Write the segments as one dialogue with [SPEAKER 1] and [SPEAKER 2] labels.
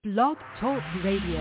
[SPEAKER 1] Blog Talk Radio.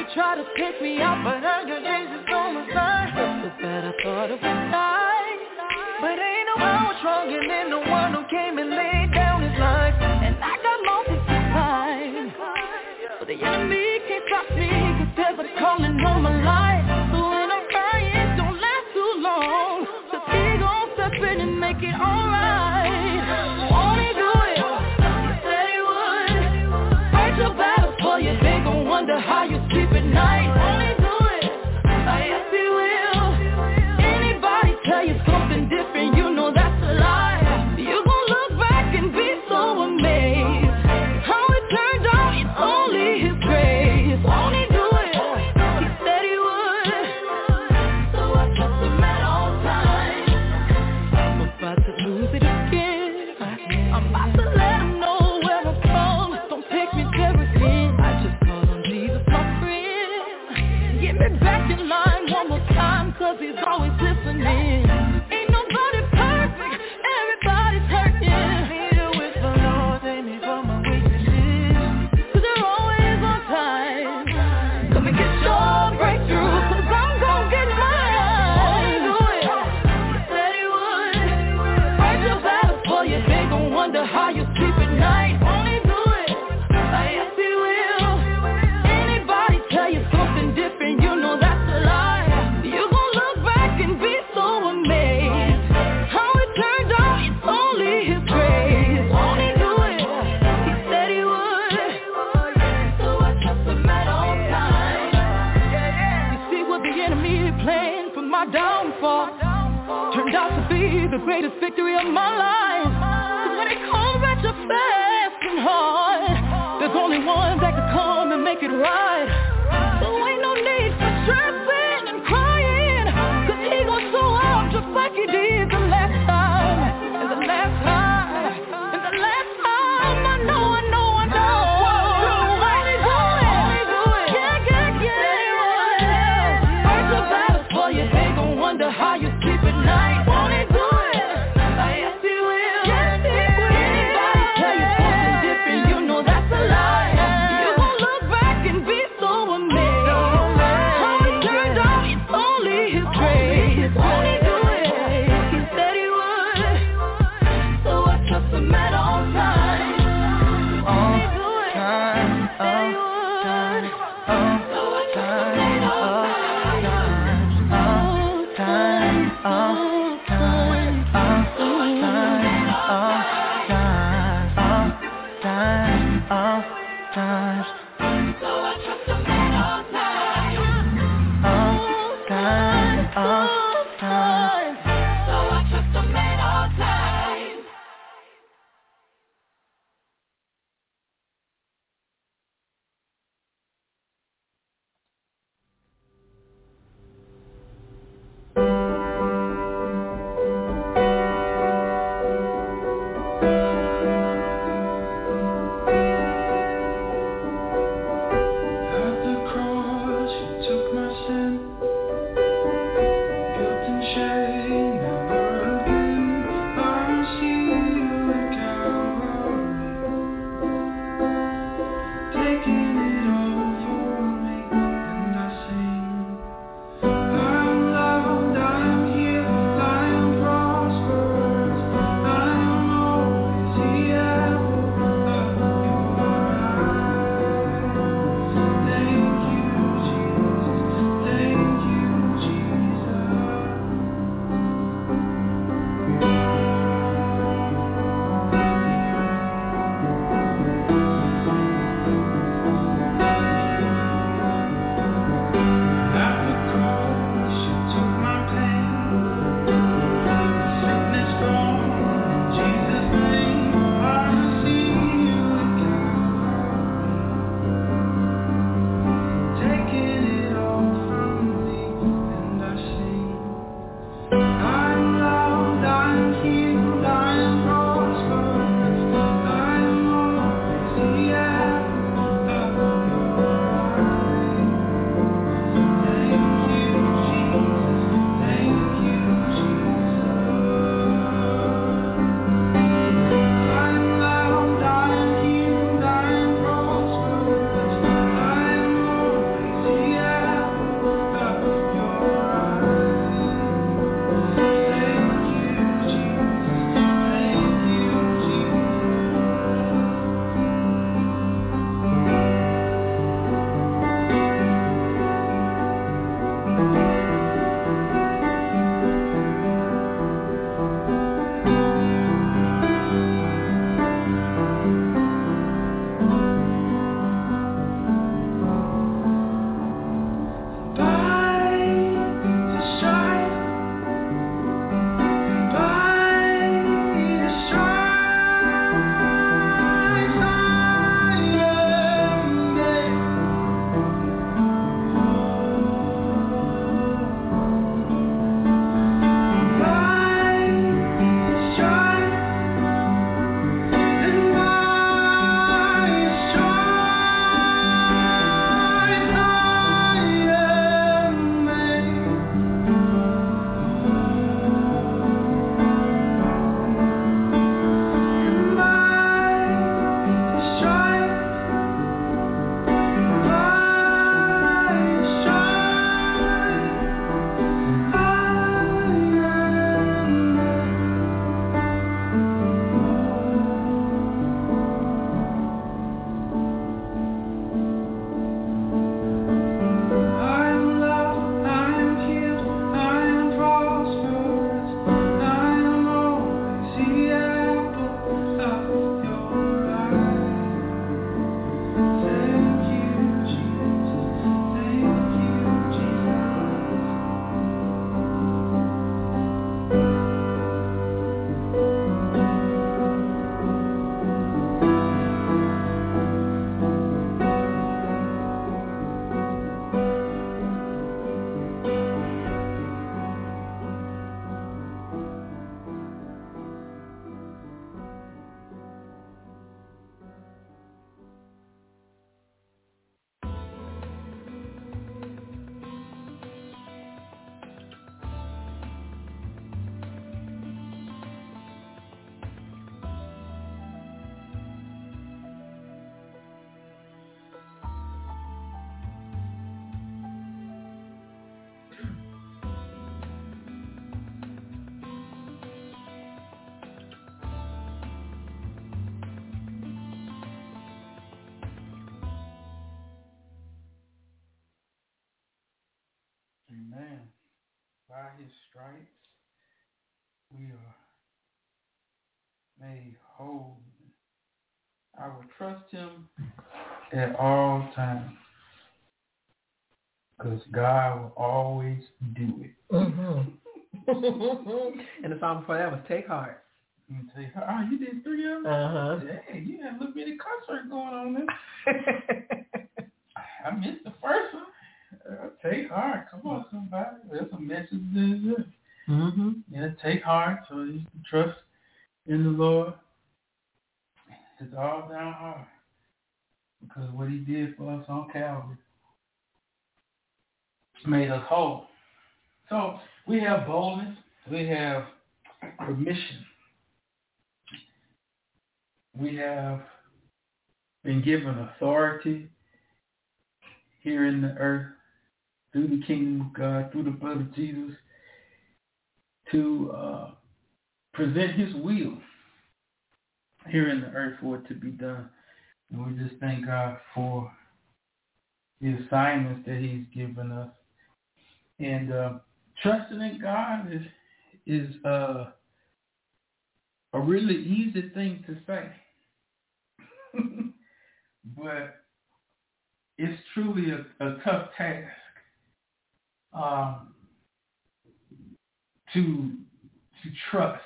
[SPEAKER 1] try to take me out, but I got Jesus on my side. So bad I thought it would die, but ain't no power stronger than the one who came and laid down his life. And I got mountains to climb, but the enemy can't stop me, 'cause there's a calling on my life. So when I'm crying, don't last too long, 'cause he gon' step in and make it alright. Won't he do it? He said he would. Fight your battles for you, they gon' wonder how you sleep at night. Won't he do it? Yes he will. Anybody tell you something different, you know that's a lie. You gon' look back and be so amazed how it turned out, it's only his grace. Won't he do it? He said he would. So I trust him at all times. I'm about to lose it again. I'm about to let him know where I'm from. Don't take me there again. I just call on Jesus, my friend. Get me back in line one more time, 'cause he's always listening. Ain't nobody perfect, everybody's hurting. Need a whisper, Lord, save me from my weaknesses, 'cause you're always on time. Come and get your breakthrough, 'cause I'm gon' get mine. Won't he do it? He said he would. Fight your battles for you, they gon' wonder how you sleep at night. Won't he do it? Yes he will. Anybody tell you something different, you know that's a lie. You gon' look back and be so amazed how it turned out, it's only his grace. Won't he do it? He said he would. So I trust him at all times. You see what the enemy planned for my downfall turned out to be the greatest victory of my life. 'Cause when it comes at you fast and hard, there's only one that can come and make it right. So ain't no need for stressing and crying, 'cause he gon' show up just like he did the last time. And the last time, and the last time, I know. Won't he do it? Yeah. Fight your battles for you, they gon' wonder how you sleep at night. Won't he do it? Yes he will. Anybody tell you something different, you know that's a lie. You gon' look back and be so amazed how it turned out, it's only his grace. Won't he do it? He said he would. So I trust him at all times. Won't he do it? He said he would. So I trust him at all
[SPEAKER 2] his stripes we are made whole. I will trust him at all times because God will always do it.
[SPEAKER 1] Mm-hmm. And the song before that was Take Heart.
[SPEAKER 2] Oh, you did 3 of them?
[SPEAKER 1] Uh-huh.
[SPEAKER 2] Dang, you had a little bit of concert going on there. I missed the first one. Take heart. Come on, somebody. There's a message there.
[SPEAKER 1] Mm-hmm.
[SPEAKER 2] Yeah, take heart. So you can trust in the Lord. It's all down hard. Because what he did for us on Calvary made us whole. So we have boldness. We have permission. We have been given authority here in the earth through the kingdom of God, through the blood of Jesus, to present his will here in the earth for it to be done. And we just thank God for the assignments that he's given us. And trusting in God is a really easy thing to say. But it's truly a tough task to trust.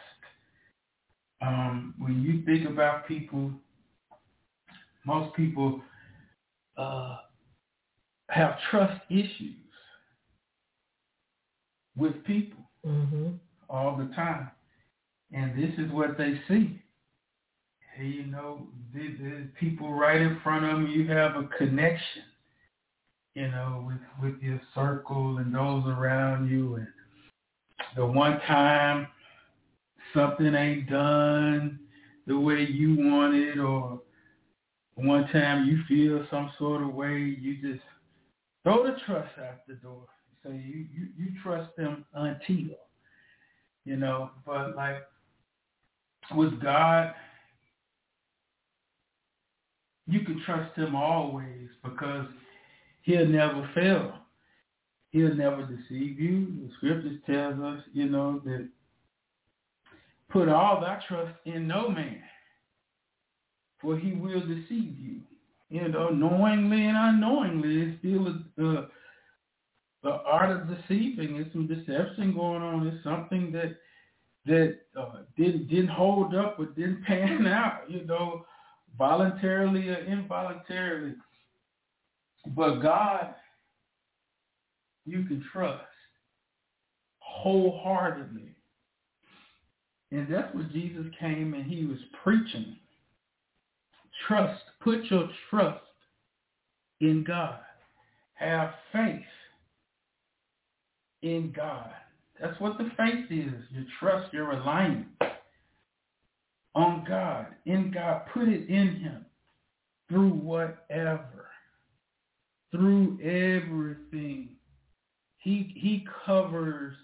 [SPEAKER 2] When you think about people, most people have trust issues with people all the time. And this is what they see. Hey, you know, there's people right in front of them. You have a connection, you know, with your circle and those around you. And the one time something ain't done the way you want it, or one time you feel some sort of way, you just throw the trust out the door. So you trust them until, you know. But like with God, you can trust him always because he'll never fail. He'll never deceive you. The scriptures tells us, you know, that put all thy trust in no man, for he will deceive you. You know, knowingly and unknowingly, it's still the art of deceiving. There's some deception going on. It's something that didn't hold up or didn't pan out, you know, voluntarily or involuntarily. But God, you can trust wholeheartedly. And that's what Jesus came and he was preaching. Trust. Put your trust in God. Have faith in God. That's what the faith is. Your trust, your reliance on God, in God. Put it in him through whatever, through everything. He covers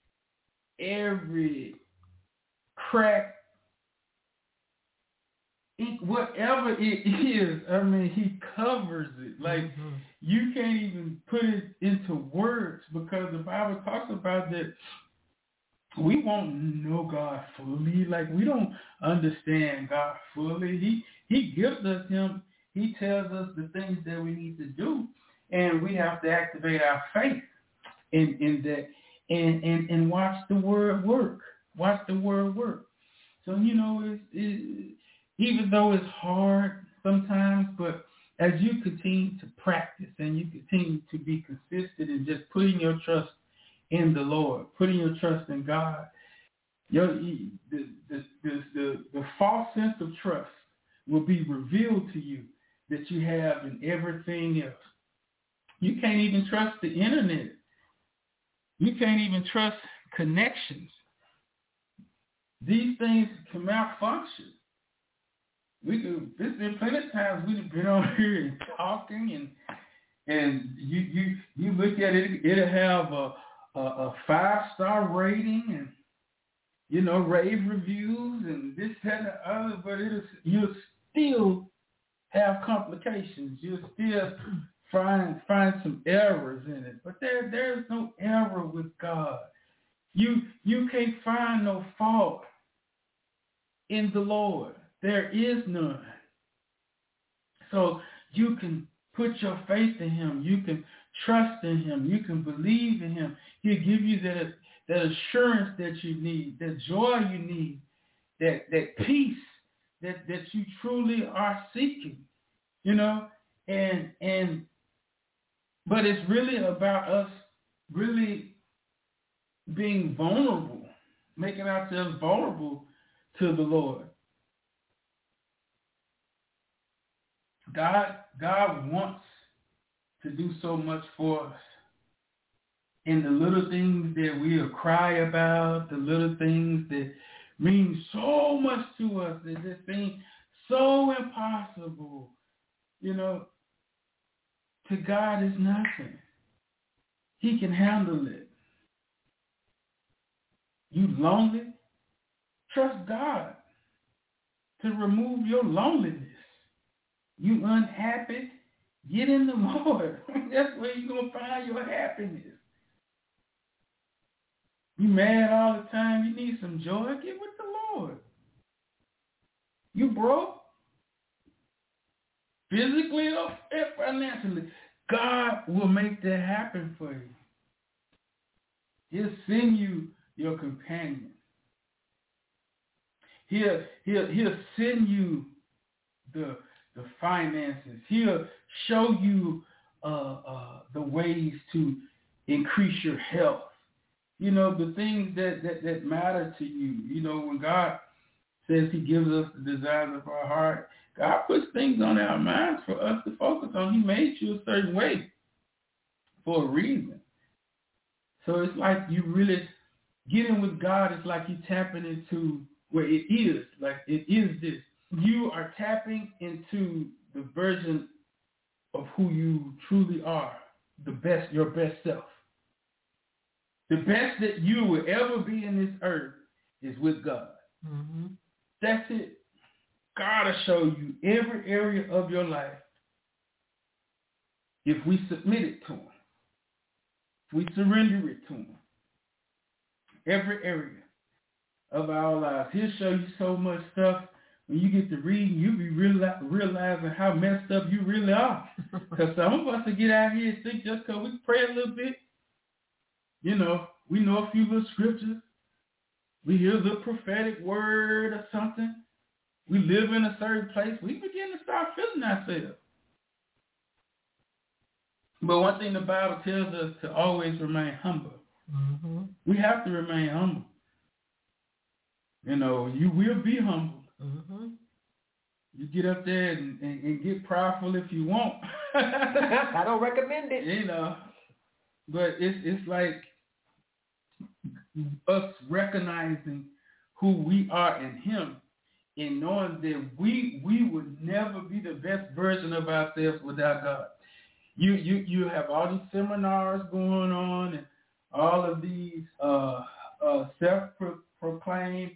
[SPEAKER 2] every crack, whatever it is. I mean, he covers it. Like, you can't even put it into words, because the Bible talks about that we won't know God fully. Like, we don't understand God fully. He gives us him. He tells us the things that we need to do, and we have to activate our faith in that, and watch the word work. Watch the word work. So, you know, even though it's hard sometimes, but as you continue to practice and you continue to be consistent in just putting your trust in the Lord, putting your trust in God, the false sense of trust will be revealed to you that you have in everything else. You can't even trust the internet. You can't even trust connections. These things can malfunction. There's been plenty of times we've been on here and talking, and you look at it, it'll have a 5-star rating and, you know, rave reviews and this, that, and the other, but you'll still have complications. You'll still find some errors in it. But there's no error with God. You can't find no fault in the Lord. There is none. So you can put your faith in him. You can trust in him. You can believe in him. He'll give you that assurance that you need, that joy you need, that peace that you truly are seeking, but it's really about us really being vulnerable, making ourselves vulnerable to the Lord. God wants to do so much for us. In the little things that we'll cry about, the little things that mean so much to us, that just seem so impossible, to God is nothing. He can handle it. You lonely? Trust God to remove your loneliness. You unhappy? Get in the Lord. That's where you're going to find your happiness. You mad all the time? You need some joy? Get with the Lord. You broke? Physically or financially? God will make that happen for you. He'll send you your companion. He'll send you the finances. He'll show you the ways to increase your health. The things that matter to you. When God says he gives us the desires of our heart, God puts things on our minds for us to focus on. He made you a certain way for a reason. So it's like you really getting with God. It's like you tapping into where it is. Like it is this. You are tapping into the version of who you truly are, your best self. The best that you will ever be in this earth is with God. Mm-hmm. That's it. God will show you every area of your life if we submit it to him. If we surrender it to him. Every area of our lives. He'll show you so much stuff. When you get to reading, you'll be realizing how messed up you really are. Because some of us will get out here and think just because we pray a little bit, we know a few little scriptures. We hear the prophetic word or something. We live in a certain place. We begin to start feeling ourselves. But one thing the Bible tells us to always remain humble. Mm-hmm. We have to remain humble. You will be humble. Mm-hmm. You get up there and get prideful if you want.
[SPEAKER 3] I don't recommend it.
[SPEAKER 2] But it's like us recognizing who we are in him and knowing that we would never be the best version of ourselves without God. You have all these seminars going on and all of these self-proclaimed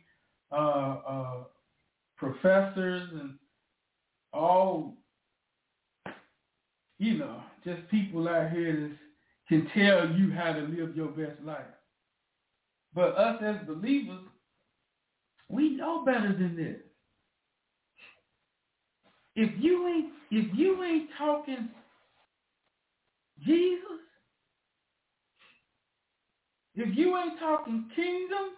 [SPEAKER 2] professors and all, just people out here that can tell you how to live your best life. But us as believers, we know better than this. If you ain't talking Jesus, if you ain't talking kingdom,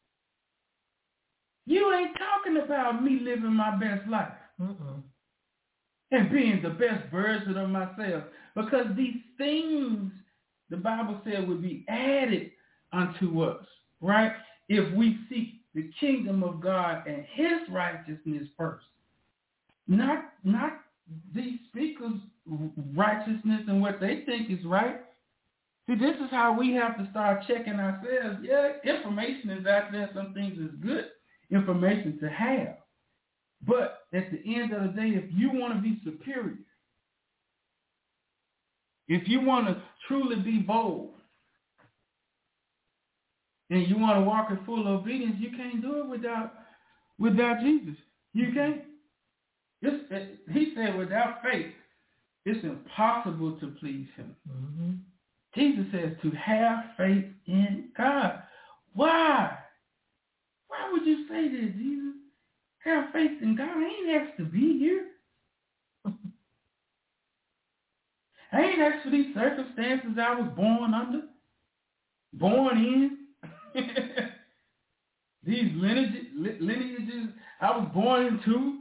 [SPEAKER 2] you ain't talking about me living my best life. Mm-mm. And being the best version of myself. Because these things, the Bible said, would be added unto us, right? If we seek the kingdom of God and his righteousness first. Not these speakers' righteousness and what they think is right. See, this is how we have to start checking ourselves. Yeah, information is out there. Some things is good information to have. But at the end of the day, if you want to be superior, if you want to truly be bold, and you want to walk in full obedience, you can't do it without Jesus. You can't. He said without faith, it's impossible to please him. Mm-hmm. Jesus says to have faith in God. Why? Why would you say that, Jesus? Have faith in God. I ain't asked to be here. I ain't asked for these circumstances I was born under, born in. These lineages I was born into.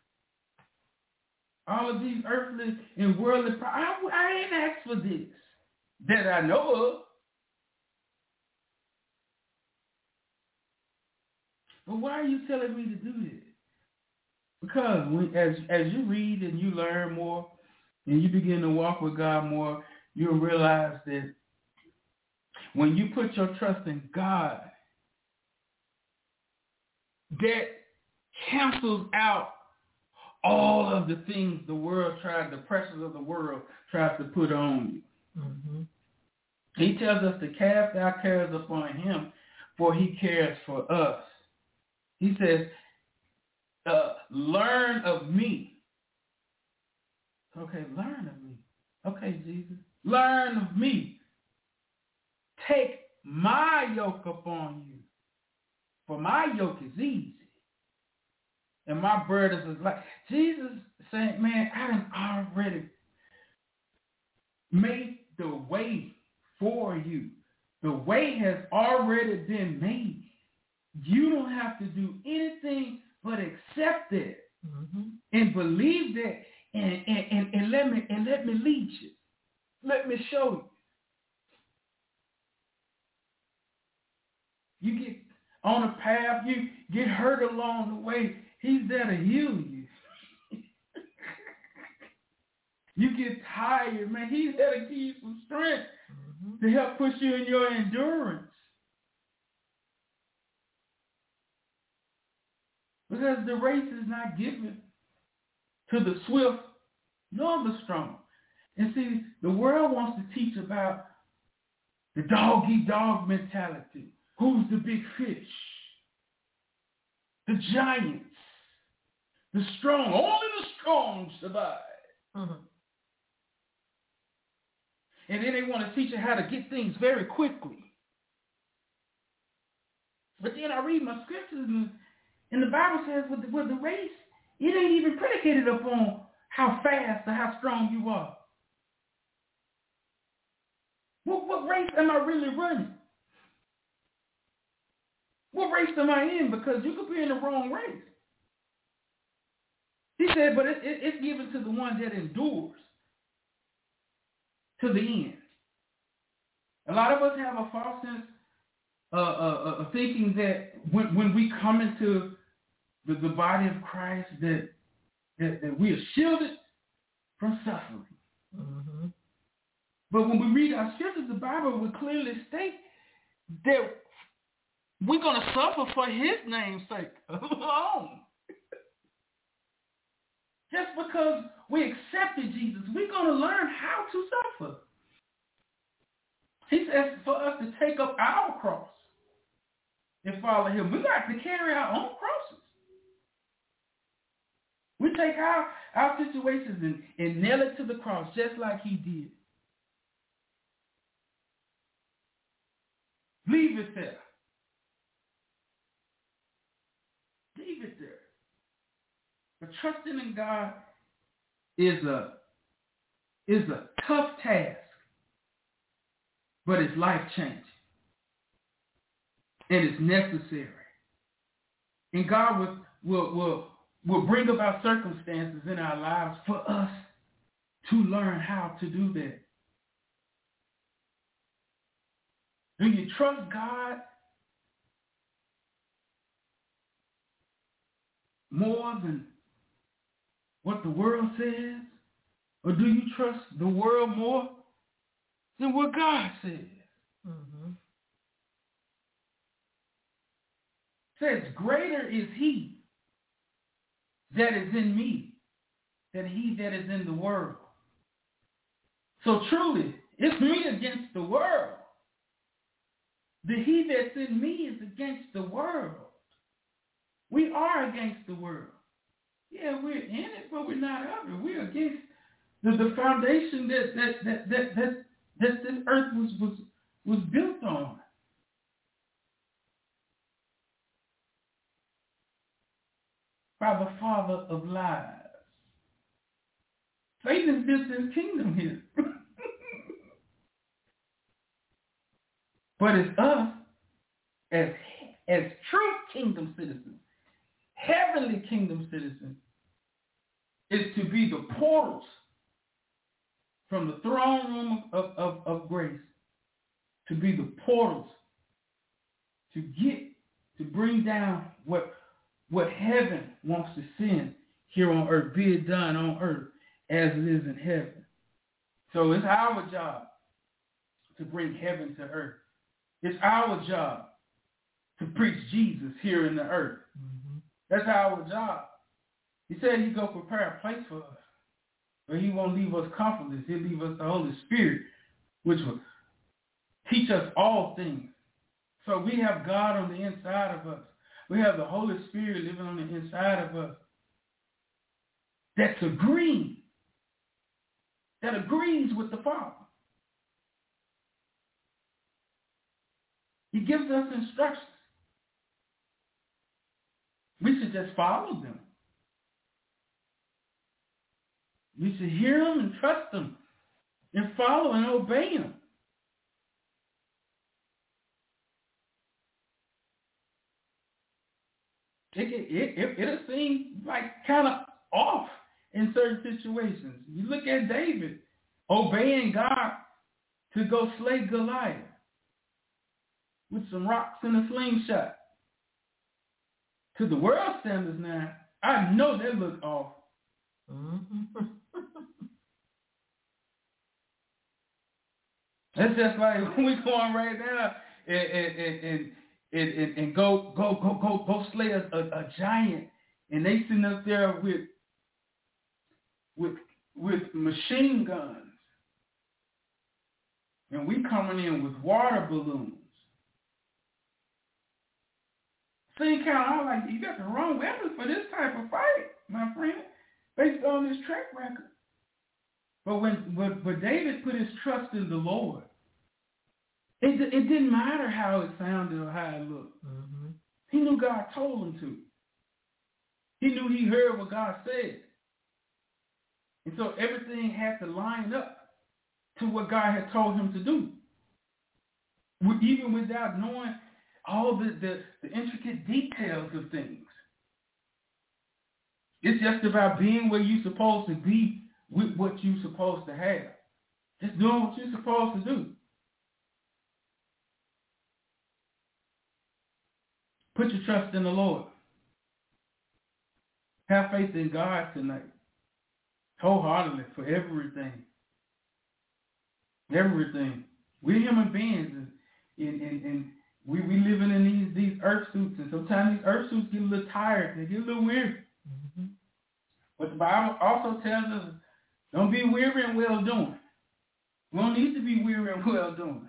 [SPEAKER 2] All of these earthly and worldly problems. I ain't asked for this that I know of. But why are you telling me to do this? Because as you read and you learn more and you begin to walk with God more, you'll realize that when you put your trust in God, that cancels out all of the things the pressures of the world tries to put on you. Mm-hmm. He tells us to cast our cares upon him, for he cares for us. He says, learn of me. Okay, learn of me. Okay, Jesus. Learn of me. Take my yoke upon you. For my yoke is easy. And my burden is light. Jesus saying, man, I done already made the way for you. The way has already been made. You don't have to do anything but accept it and believe that and let me lead you. Let me show you. You get on a path, you get hurt along the way. He's there to heal you. You get tired, man. He's there to give you some strength to help push you in your endurance. Because the race is not given to the swift nor the strong. And see, the world wants to teach about the dog-eat-dog mentality. Who's the big fish? The giants. The strong. Only the strong survive. Mm-hmm. And then they want to teach you how to get things very quickly. But then I read my scriptures and the Bible says with the race, it ain't even predicated upon how fast or how strong you are. What race am I really running? What race am I in? Because you could be in the wrong race. He said, but it's given to the one that endures to the end. A lot of us have a false sense of thinking that when we come into the body of Christ, that we are shielded from suffering. Mm-hmm. But when we read our scriptures, the Bible will clearly state that we're going to suffer for his name's sake alone. Just because we accepted Jesus, we're going to learn how to suffer. He says for us to take up our cross and follow him. We got to carry our own crosses. We take our situations and nail it to the cross just like he did. Leave it there. Leave it there. But trusting in God is a tough task, but it's life-changing. And it's necessary. And God will bring about circumstances in our lives for us to learn how to do that. Do you trust God more than what the world says? Or do you trust the world more than what God says? Mm-hmm. Says, greater is he that is in me than he that is in the world. So truly, it's me against the world. The he that's in me is against the world. We are against the world. Yeah, we're in it, but we're not of it. We're against the foundation that this earth was built on. by the father of lies. Satan built his kingdom here. But it's us as true kingdom citizens, heavenly kingdom citizens, is to be the portals from the throne room of grace, to be the portals to bring down what heaven wants to send here on earth, be it done on earth as it is in heaven. So it's our job to bring heaven to earth. It's our job to preach Jesus here in the earth. Mm-hmm. That's our job. He said he'd go prepare a place for us. But he won't leave us comfortless. He'll leave us the Holy Spirit, which will teach us all things. So we have God on the inside of us. We have the Holy Spirit living on the inside of us. That agrees with the Father. He gives us instructions. We should just follow them. We should hear them and trust them and follow and obey them. It'll seem like kind of off in certain situations. You look at David obeying God to go slay Goliath with some rocks and a slingshot. To the world standards now, I know that look off. Mm-hmm. That's just like when we go on right now and go slay a giant, and they sitting up there with machine guns, and we coming in with water balloons. See, I'm like, you got the wrong weapons for this type of fight, my friend, based on this track record. But when David put his trust in the Lord, it didn't matter how it sounded or how it looked. Mm-hmm. He knew God told him to. He knew he heard what God said. And so everything had to line up to what God had told him to do. Even without knowing all the intricate details of things. It's just about being where you're supposed to be with what you're supposed to have. Just doing what you're supposed to do. Put your trust in the Lord. Have faith in God tonight. Wholeheartedly for everything. Everything. We're human beings, and we living in these earth suits, and sometimes these earth suits get a little tired. They get a little weird. Mm-hmm. But the Bible also tells us, don't be weary in well doing. We don't need to be weary in well doing.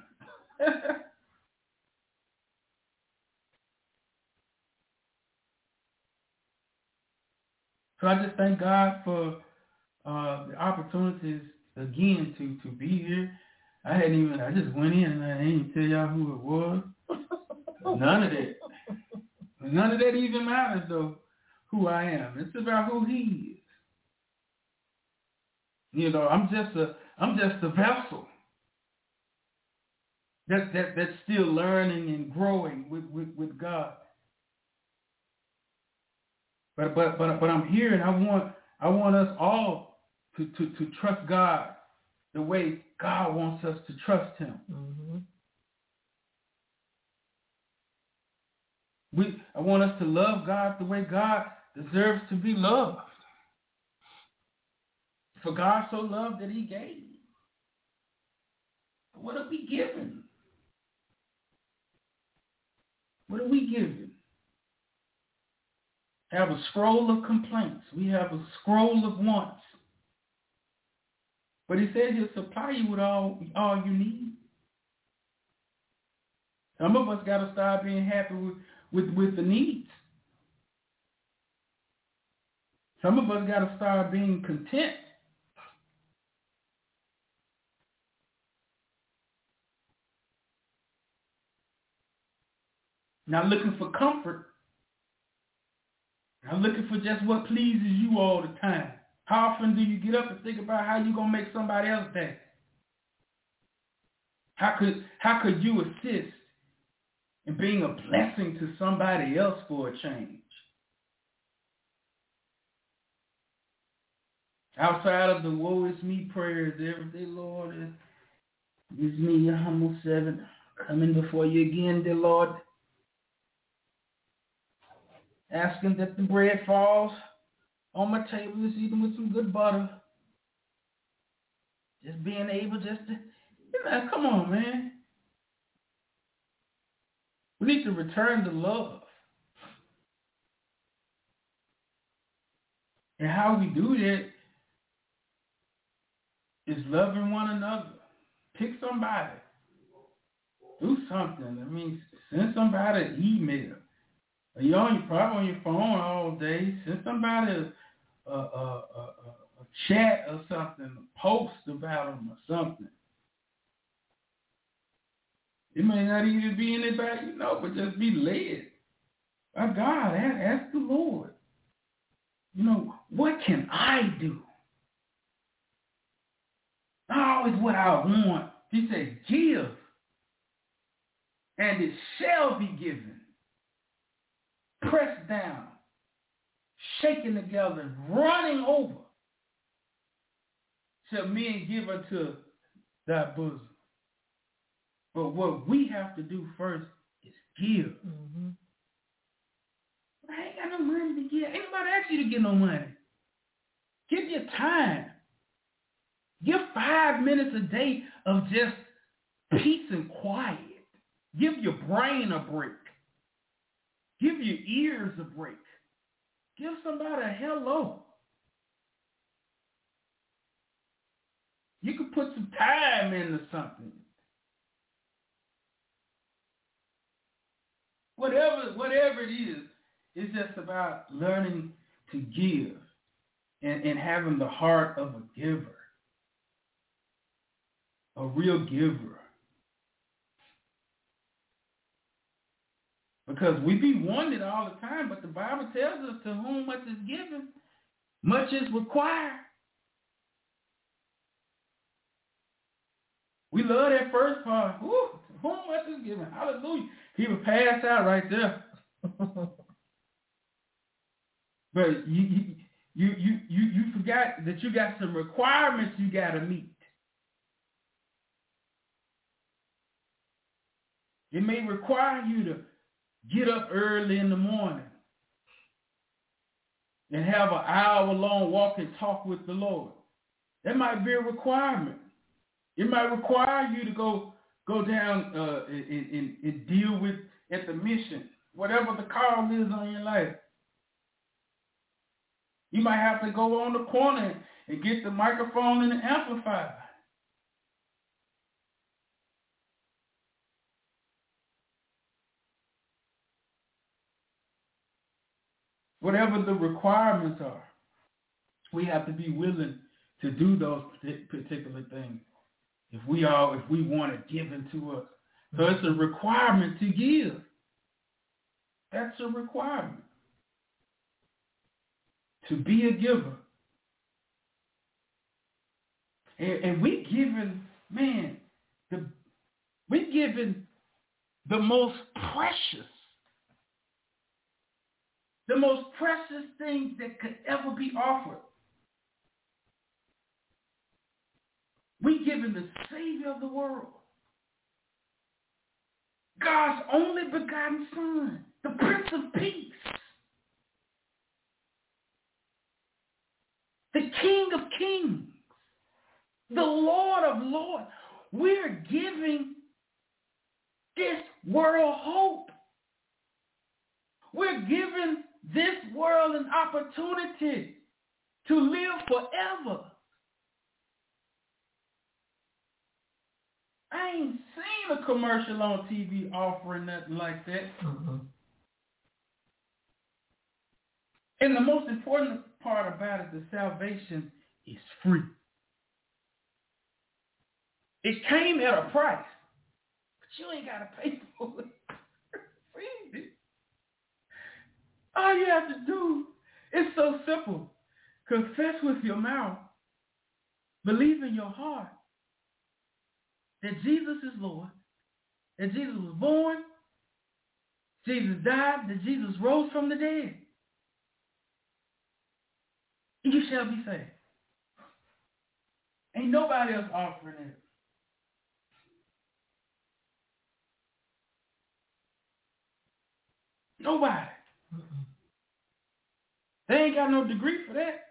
[SPEAKER 2] So I just thank God for the opportunities again to be here. I just went in and I didn't even tell y'all who it was. None of that. None of that even matters though, who I am. It's about who he is. You know, I'm just a vessel that's still learning and growing with God. But I'm here, and I want us all to trust God the way God wants us to trust him. Mm-hmm. I want us to love God the way God deserves to be loved. For God so loved that he gave. What are we given? What are we given? Have a scroll of complaints. We have a scroll of wants. But he said he'll supply you with all you need. Some of us got to start being happy with the needs. Some of us got to start being content. Not looking for comfort. I'm looking for just what pleases you all the time. How often do you get up and think about how you're going to make somebody else day? How could you assist in being a blessing to somebody else for a change? Outside of the woe is me prayers every day, Lord, it's me, your humble servant, coming before you again, dear Lord, asking that the bread falls on my table this evening with some good butter. Just being able just to, come on, man. We need to return to love. And how we do that is loving one another. Pick somebody. Do something. I mean, send somebody an email. You're probably on your phone all day. Send somebody a chat or something, a post about them or something. It may not even be anybody, but just be led by God. Ask the Lord. What can I do? Not always what I want. He said, give, and it shall be given. Pressed down, shaken together, running over, shall men give unto thy bosom. But what we have to do first is give. Mm-hmm. I ain't got no money to give. Ain't nobody ask you to give no money. Give your time. Give 5 minutes a day of just peace and quiet. Give your brain a break. Give your ears a break. Give somebody a hello. You can put some time into something. Whatever it is, it's just about learning to give and having the heart of a giver, a real giver. Because we be wanted all the time, but the Bible tells us to whom much is given, much is required. We love that first part. Woo, to whom much is given. Hallelujah. He would pass out right there. But you forgot that you got some requirements you got to meet. It may require you to get up early in the morning and have an hour-long walk and talk with the Lord. That might be a requirement. It might require you to go down and deal with at the mission, whatever the call is on your life. You might have to go on the corner and get the microphone and the amplifier. Whatever the requirements are, we have to be willing to do those particular things if we want it given to us. So it's a requirement to give. That's a requirement. To be a giver. And we given, we given the most precious things that could ever be offered. We given the Savior of the world, God's only begotten Son, the Prince of Peace, the King of Kings, the Lord of Lords. We're giving this world hope. We're giving this world an opportunity to live forever. I ain't seen a commercial on TV offering nothing like that. Mm-hmm. And the most important part about it, the salvation is free. It came at a price, but you ain't got to pay for it. All you have to do It's so simple. Confess with your mouth. Believe in your heart that Jesus is Lord, that Jesus was born, Jesus died, that Jesus rose from the dead. You shall be saved. Ain't nobody else offering it. Nobody. They ain't got no degree for that.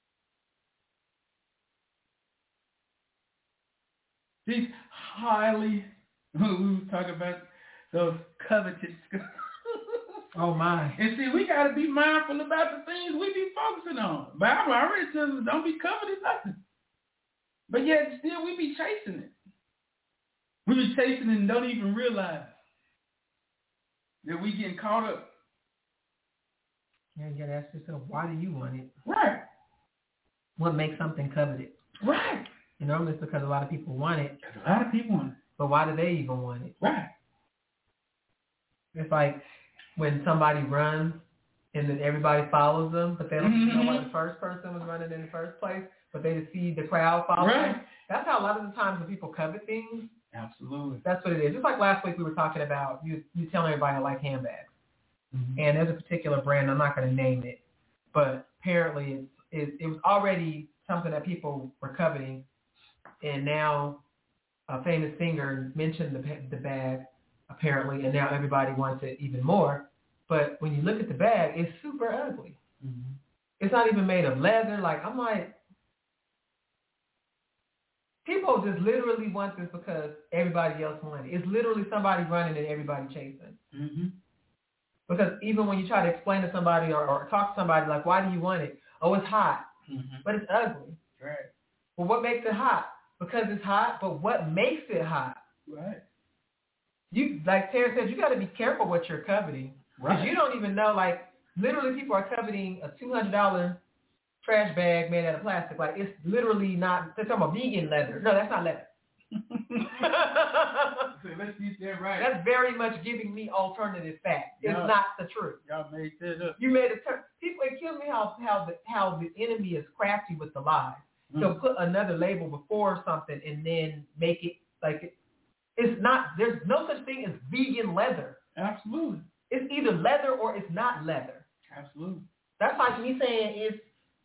[SPEAKER 2] These highly, we was talking about those covetous.
[SPEAKER 3] Oh my.
[SPEAKER 2] And see, we got to be mindful about the things we be focusing on. Bible already tells us don't be covetous nothing. But yet still we be chasing it. We be chasing it and don't even realize that we getting caught up.
[SPEAKER 3] Yeah, you got to ask yourself, why do you want it?
[SPEAKER 2] Right.
[SPEAKER 3] What makes something coveted?
[SPEAKER 2] Right.
[SPEAKER 3] You know, it's because a lot of people want it.
[SPEAKER 2] A lot of people want it.
[SPEAKER 3] But why do they even want it?
[SPEAKER 2] Right.
[SPEAKER 3] It's like when somebody runs and then everybody follows them, but they don't even know why the first person was running in the first place, but they just see the crowd following them. That's how a lot of the times when people covet things.
[SPEAKER 2] Absolutely.
[SPEAKER 3] That's what it is. Just like last week we were talking about you telling everybody I like handbags. Mm-hmm. And there's a particular brand, I'm not going to name it, but apparently it was already something that people were coveting, and now a famous singer mentioned the bag, apparently, and now everybody wants it even more. But when you look at the bag, it's super ugly. Mm-hmm. It's not even made of leather. I'm like, people just literally want this because everybody else wants it. It's literally somebody running and everybody chasing. Mm-hmm. Because even when you try to explain to somebody or talk to somebody, like, why do you want it? Oh, it's hot. Mm-hmm. But it's ugly.
[SPEAKER 2] Right.
[SPEAKER 3] Well, what makes it hot? Because it's hot, but what makes it hot?
[SPEAKER 2] Right.
[SPEAKER 3] You, like Tara said, you got to be careful what you're coveting. Right. Because you don't even know, literally people are coveting a $200 trash bag made out of plastic. It's literally not, they're talking about vegan leather. No, that's not leather.
[SPEAKER 2] So let's get that right.
[SPEAKER 3] That's very much giving me alternative facts. It's not the truth.
[SPEAKER 2] Y'all made that up.
[SPEAKER 3] You made it. People, it kills me how the enemy is crafty with the lies. Mm-hmm. So put another label before something and then make it it's not. There's no such thing as vegan leather.
[SPEAKER 2] Absolutely.
[SPEAKER 3] It's either leather or it's not leather.
[SPEAKER 2] Absolutely.
[SPEAKER 3] That's like me saying it's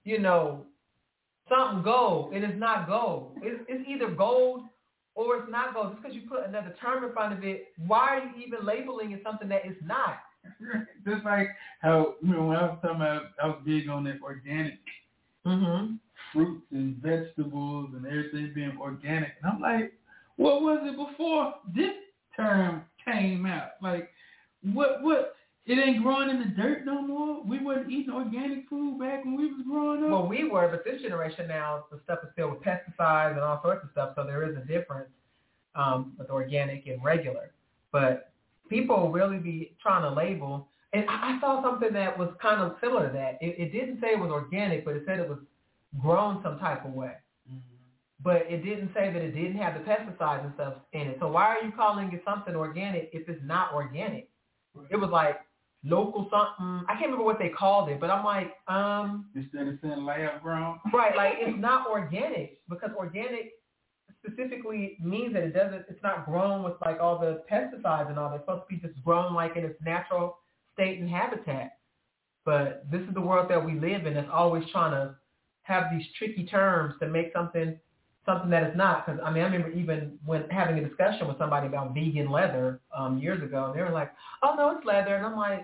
[SPEAKER 3] something gold. It is not gold. It's either gold or it's not gold. Just because you put another term in front of it, why are you even labeling it something that it's not?
[SPEAKER 2] Just like how, when I was talking about, I was big on that organic fruits and vegetables and everything being organic. And I'm like, what was it before this term came out? What? It ain't growing in the dirt no more? We wasn't eating organic food back when we was growing up?
[SPEAKER 3] Well, we were, but this generation now, the stuff is filled with pesticides and all sorts of stuff, so there is a difference with organic and regular. But people really be trying to label, and I saw something that was kind of similar to that. It didn't say it was organic, but it said it was grown some type of way. Mm-hmm. But it didn't say that it didn't have the pesticides and stuff in it. So why are you calling it something organic if it's not organic? Right. It was like local something. I can't remember what they called it, but I'm like,
[SPEAKER 2] instead of saying lab grown.
[SPEAKER 3] Right, it's not organic, because organic specifically means that it's not grown with all the pesticides and all that. It's supposed to be just grown in its natural state and habitat. But this is the world that we live in that's always trying to have these tricky terms to make something that is not. Because I remember even when having a discussion with somebody about vegan leather years ago, and they were like, "Oh no, it's leather," and I'm like,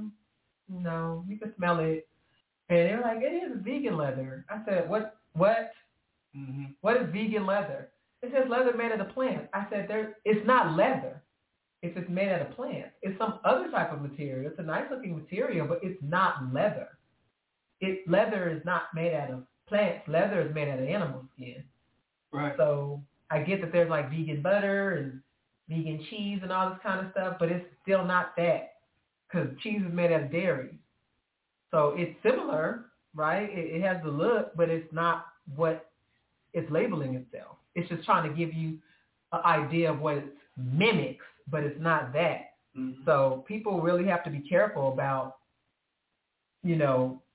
[SPEAKER 3] "No, you can smell it." And they were like, "It is vegan leather." I said, "What? Mm-hmm. What is vegan leather?" It says leather made out of plants. I said, "It's not leather if it's made out of plants. It's some other type of material. It's a nice looking material, but it's not leather. Leather is not made out of plants. Leather is made out of animal skin."
[SPEAKER 2] Right.
[SPEAKER 3] So I get that there's vegan butter and vegan cheese and all this kind of stuff, but it's still not that, because cheese is made out of dairy. So it's similar, right? It has the look, but it's not what it's labeling itself. It's just trying to give you an idea of what it mimics, but it's not that. Mm-hmm. So people really have to be careful about,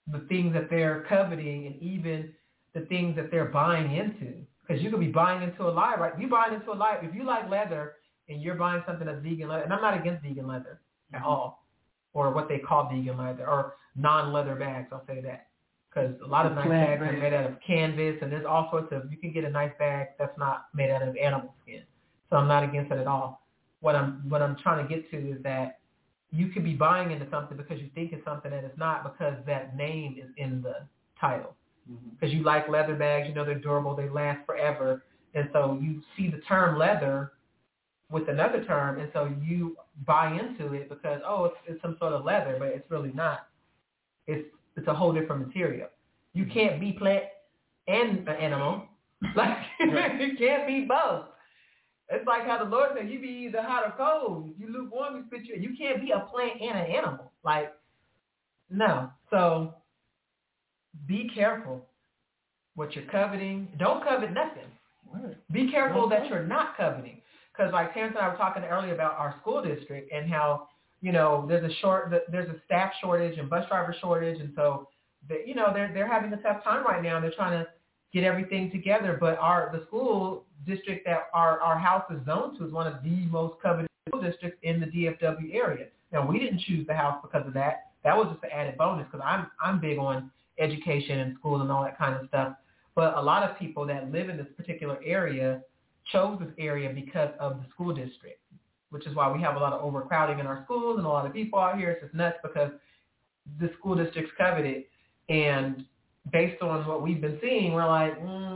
[SPEAKER 3] the things that they're coveting and even the things that they're buying into. Because you could be buying into a lie, right? You buying into a lie. If you like leather and you're buying something that's vegan leather, and I'm not against vegan leather at all, or what they call vegan leather, or non-leather bags, I'll say that. Because a lot of nice bags are made out of canvas, and there's all sorts of, you can get a nice bag that's not made out of animal skin. So I'm not against it at all. What I'm trying to get to is that you could be buying into something because you think it's something that it's not, because that name is in the title. Because you like leather bags, you know they're durable, they last forever. And so you see the term leather with another term, and so you buy into it because, oh, it's some sort of leather, but it's really not. It's a whole different material. You can't be plant and an animal. Like, you can't be both. It's like how the Lord said, you be either hot or cold. If you lukewarm, you spit you. You can't be a plant and an animal. Like, no. So be careful what you're coveting. Don't covet nothing. Right. Be careful that you're not coveting. Because like Terrence and I were talking earlier about our school district and how, you know, there's a staff shortage and bus driver shortage. And so, they're having a tough time right now. They're trying to get everything together. But the school district that our house is zoned to is one of the most coveted school districts in the DFW area. Now, we didn't choose the house because of that. That was just an added bonus because I'm big on education and school and all that kind of stuff. But a lot of people that live in this particular area chose this area because of the school district, which is why we have a lot of overcrowding in our schools and a lot of people out here. It's just nuts because the school district's coveted. And based on what we've been seeing, we're like,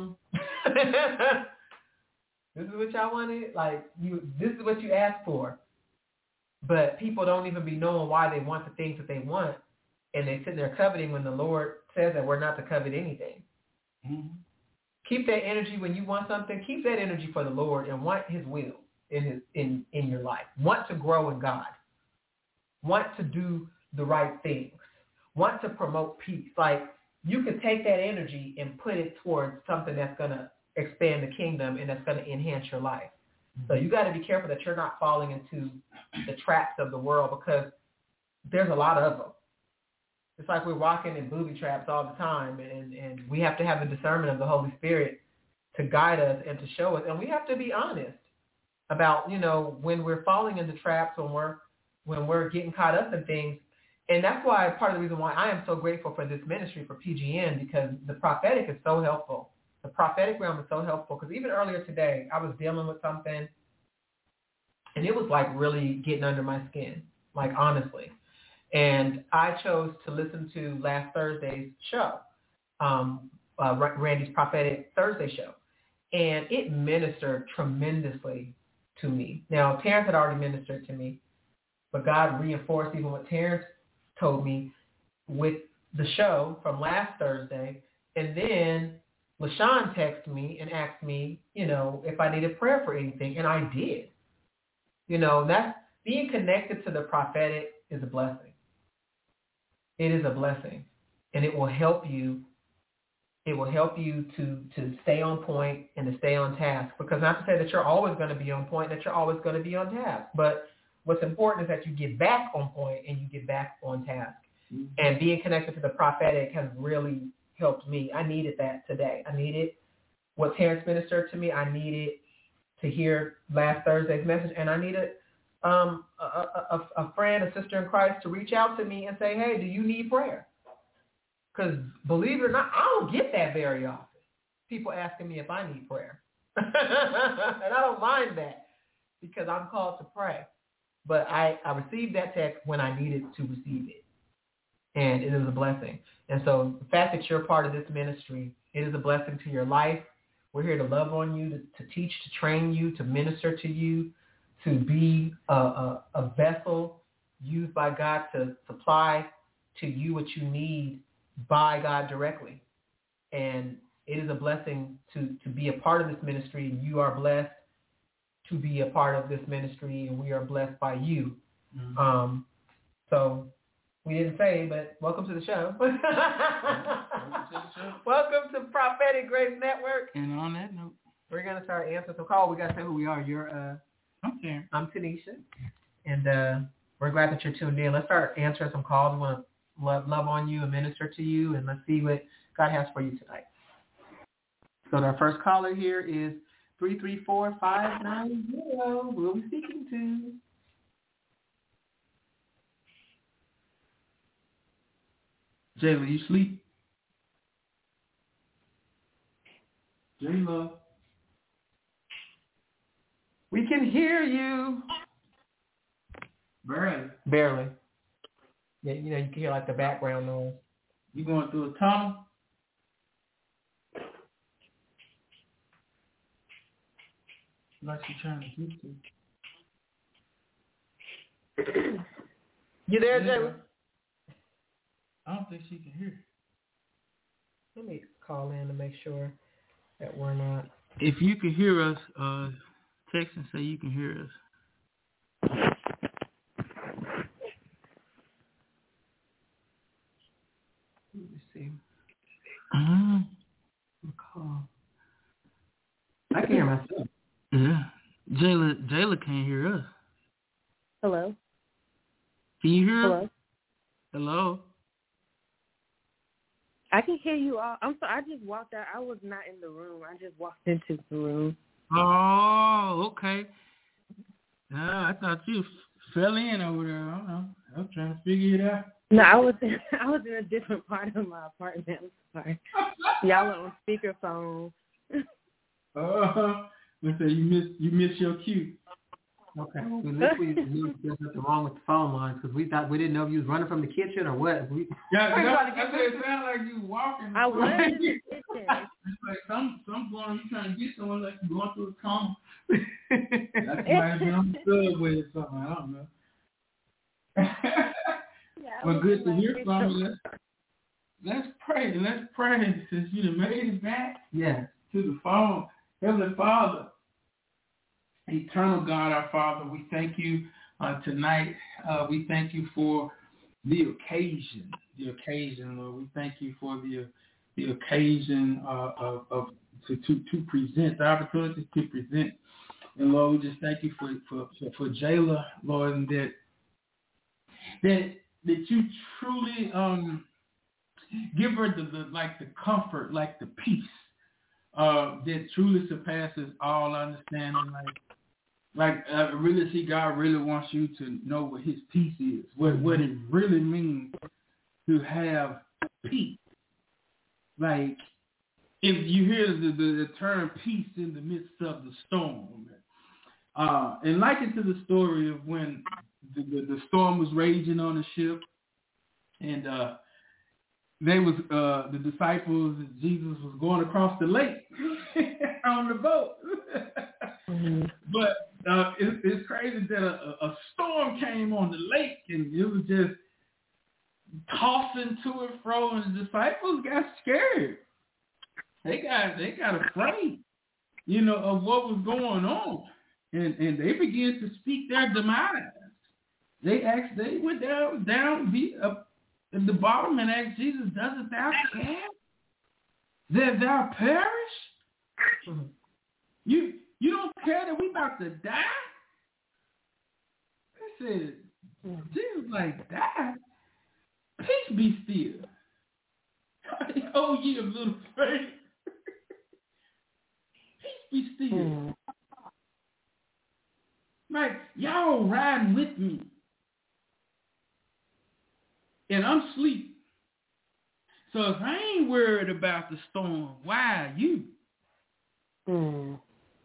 [SPEAKER 3] this is what y'all wanted? Like, this is what you asked for. But people don't even be knowing why they want the things that they want. And they sit there coveting when the Lord says that we're not to covet anything. Mm-hmm. Keep that energy when you want something. Keep that energy for the Lord and want his will in your life. Want to grow in God. Want to do the right things. Want to promote peace. Like, you could take that energy and put it towards something that's going to expand the kingdom and that's going to enhance your life. So you got to be careful that you're not falling into the traps of the world because there's a lot of them. It's like we're walking in booby traps all the time, and we have to have the discernment of the Holy Spirit to guide us and to show us. And we have to be honest about, when we're falling into traps, when we're getting caught up in things. And that's why part of the reason why I am so grateful for this ministry, for PGN, because the prophetic is so helpful. The prophetic realm is so helpful because even earlier today, I was dealing with something, and it was like really getting under my skin, like honestly. And I chose to listen to last Thursday's show, Randy's Prophetic Thursday show, and it ministered tremendously to me. Now, Terrence had already ministered to me, but God reinforced even what Terrence told me with the show from last Thursday. And then LaShawn texted me and asked me, if I needed prayer for anything. And I did. That's being connected to the prophetic is a blessing. It is a blessing. And it will help you. It will help you to stay on point and to stay on task. Because not to say that you're always going to be on point, that you're always going to be on task. But what's important is that you get back on point and you get back on task. Mm-hmm. And being connected to the prophetic has really helped me. I needed that today. I needed what Terrence ministered to me. I needed to hear last Thursday's message. And I needed a friend, a sister in Christ to reach out to me and say, hey, do you need prayer? Because believe it or not, I don't get that very often. People asking me if I need prayer. And I don't mind that because I'm called to pray. But I received that text when I needed to receive it. And it is a blessing. And so the fact that you're part of this ministry, it is a blessing to your life. We're here to love on you, to teach, to train you, to minister to you, to be a vessel used by God to supply to you what you need by God directly. And it is a blessing to be a part of this ministry. You are blessed to be a part of this ministry, and we are blessed by you. Mm-hmm. So we didn't say, but welcome to the show. Welcome to Prophetic Grace Network.
[SPEAKER 2] And on that note,
[SPEAKER 3] we're going to start answering some calls. We got to say who we are. You're I'm Tanisha, and we're glad that you're tuned in. Let's start answering some calls. We want to love on you and minister to you, and let's see what God has for you tonight. So our first caller here is 334-590. Who are we speaking to?
[SPEAKER 2] Jayla, you sleep? Jayla.
[SPEAKER 3] We can hear you. Barely. Yeah, you can hear like the background noise.
[SPEAKER 2] You going through a tunnel? Like she's trying to get to.
[SPEAKER 3] You there, Jayla?
[SPEAKER 2] I don't think she can hear.
[SPEAKER 3] Let me call in to make sure that we're not.
[SPEAKER 2] If you can hear us, text and say you can hear us.
[SPEAKER 3] Let me see.
[SPEAKER 2] Call.
[SPEAKER 3] I can hear myself.
[SPEAKER 2] Yeah. Jayla can't hear us.
[SPEAKER 4] Hello?
[SPEAKER 2] Can you hear
[SPEAKER 4] Hello?
[SPEAKER 2] us? Hello?
[SPEAKER 4] I can hear you all. I'm sorry, I just walked out. I was not in the room. I just walked into the room.
[SPEAKER 2] Oh, okay. I thought you fell in over there. I don't know. I was trying to figure it out.
[SPEAKER 4] No, I was in a different part of my apartment. I'm sorry. Y'all are on speakerphone.
[SPEAKER 2] Let's say you missed your cue.
[SPEAKER 3] Okay. We knew there's nothing wrong with the phone lines because we didn't know if you was running from the kitchen or what.
[SPEAKER 2] It sounded like you walking.
[SPEAKER 4] I was in the kitchen.
[SPEAKER 2] It's like some going, you trying to get someone like you going through a tunnel. That might have been on the subway or something. I don't know. Well, good to hear from you. Let's pray. Since you done made it back to the phone. Heavenly Father, eternal God, our Father, we thank you tonight. We thank you for the occasion, Lord. We thank you for the occasion to present, the opportunity to present. And Lord, we just thank you for Jayla, Lord, and that you truly give her the comfort, like the peace that truly surpasses all understanding. Really see God really wants you to know what his peace is, what it really means to have peace. Like, if you hear the term peace in the midst of the storm, and liken to the story of when the storm was raging on the ship, and the disciples, Jesus was going across the lake on the boat.
[SPEAKER 4] Mm-hmm.
[SPEAKER 2] But it's crazy that a storm came on the lake, and it was just tossing to and fro, and the disciples got scared. They got afraid, of what was going on, and they began to speak their demise. They went down at the bottom and asked Jesus, "Doesn't thou care that thou perish?
[SPEAKER 3] Mm-hmm.
[SPEAKER 2] You don't care that we about to die?" They said, Jesus, like, die? Peace be still. Oh, ye of little faith. Peace be still.
[SPEAKER 4] Mm-hmm.
[SPEAKER 2] Like, y'all riding with me. And I'm asleep. So if I ain't worried about the storm, why are you?
[SPEAKER 4] Mm-hmm.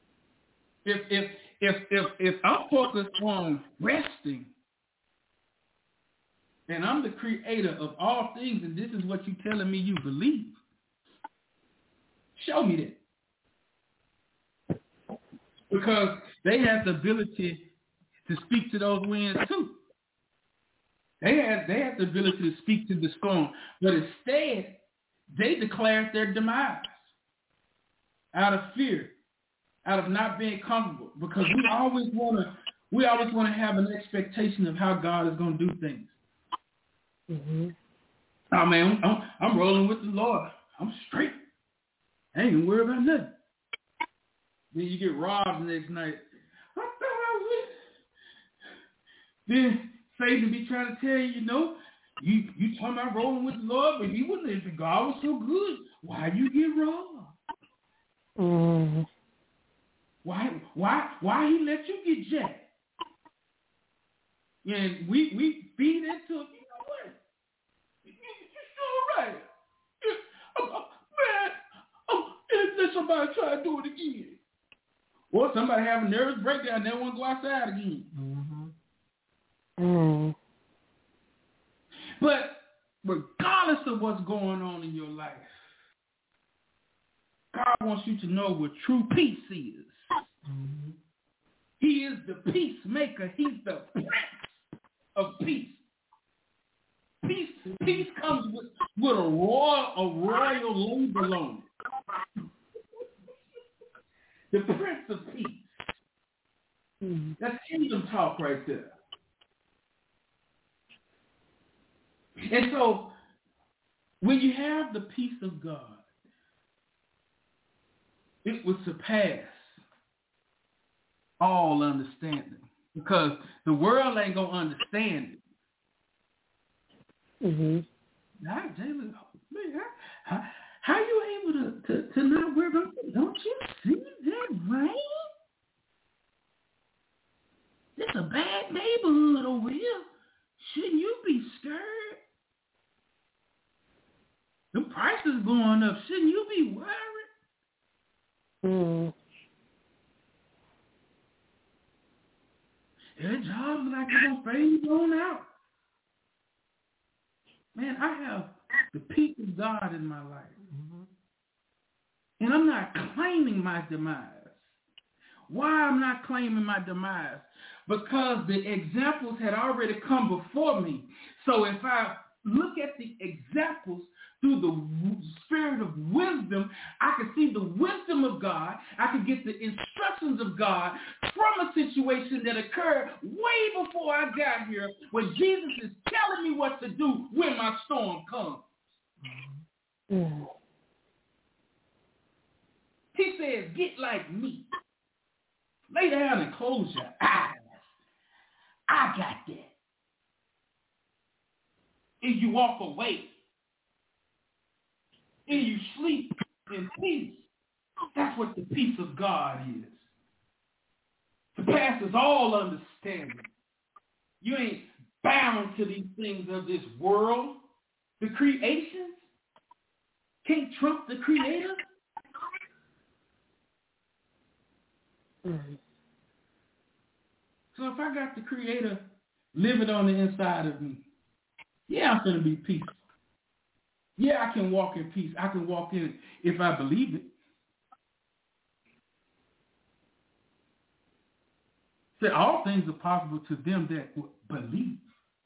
[SPEAKER 2] If I'm focused on resting, and I'm the creator of all things, and this is what you're telling me you believe, show me that. Because they have the ability to speak to those winds too. They have the ability to speak to the storm, but instead, they declared their demise out of fear, out of not being comfortable, because we always want to have an expectation of how God is going to do things.
[SPEAKER 4] Mm-hmm.
[SPEAKER 2] Oh man, I'm rolling with the Lord. I'm straight. I ain't even worried about nothing. Then you get robbed the next night. I thought I was. Then Satan be trying to tell you, You talking about rolling with the Lord, but he wasn't. If God was so good, why you get robbed?
[SPEAKER 4] Mm.
[SPEAKER 2] Why he let you get jacked? And we feed into it. You know what? You're sure right. Let somebody try to do it again. Or somebody have a nervous breakdown, they want to go outside again.
[SPEAKER 3] Mm-hmm.
[SPEAKER 4] Mm.
[SPEAKER 2] But regardless of what's going on in your life, God wants you to know what true peace is.
[SPEAKER 3] Mm-hmm.
[SPEAKER 2] He is the peacemaker. He's the prince of peace. Peace comes with a royal label on it. The Prince of Peace.
[SPEAKER 4] Mm.
[SPEAKER 2] That's kingdom talk right there. And so, when you have the peace of God, it will surpass all understanding. Because the world ain't going to understand it.
[SPEAKER 4] Mm-hmm.
[SPEAKER 2] Now, Jalen, how you able to not worry about it? Don't you see that rain? It's a bad neighborhood over here. Shouldn't you be scared? The price is going up. Shouldn't you be worried?
[SPEAKER 4] Mm.
[SPEAKER 2] Their jobs like they're going to fade on out. Man, I have the peace of God in my life.
[SPEAKER 3] Mm-hmm.
[SPEAKER 2] And I'm not claiming my demise. Why I'm not claiming my demise? Because the examples had already come before me. So if I look at the examples through the spirit of wisdom, I can see the wisdom of God. I can get the instructions of God from a situation that occurred way before I got here, where Jesus is telling me what to do when my storm comes.
[SPEAKER 4] Mm.
[SPEAKER 2] He says, get like me. Lay down and close your eyes. I got that. And you walk away. And you sleep in peace. That's what the peace of God is. Surpasses all understanding. You ain't bound to these things of this world. The creations can't trump the creator.
[SPEAKER 4] Mm.
[SPEAKER 2] So if I got the creator living on the inside of me, yeah, I'm going to be peaceful. Yeah, I can walk in peace. I can walk in it if I believe it. So all things are possible to them that believe.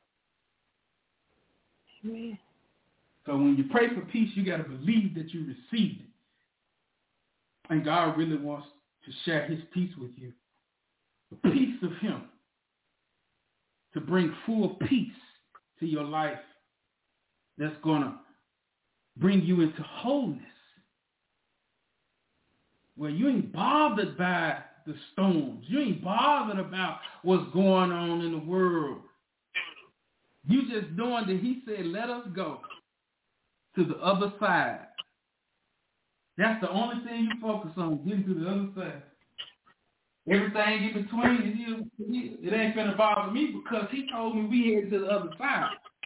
[SPEAKER 4] Amen.
[SPEAKER 2] So when you pray for peace, you got to believe that you received it. And God really wants to share his peace with you. The peace of him. To bring full peace to your life. That's going to bring you into wholeness. Where you ain't bothered by the storms. You ain't bothered about what's going on in the world. You just knowing that he said, let us go to the other side. That's the only thing you focus on, getting to the other side. Everything in between, it ain't finna bother me because he told me we headed to the other side.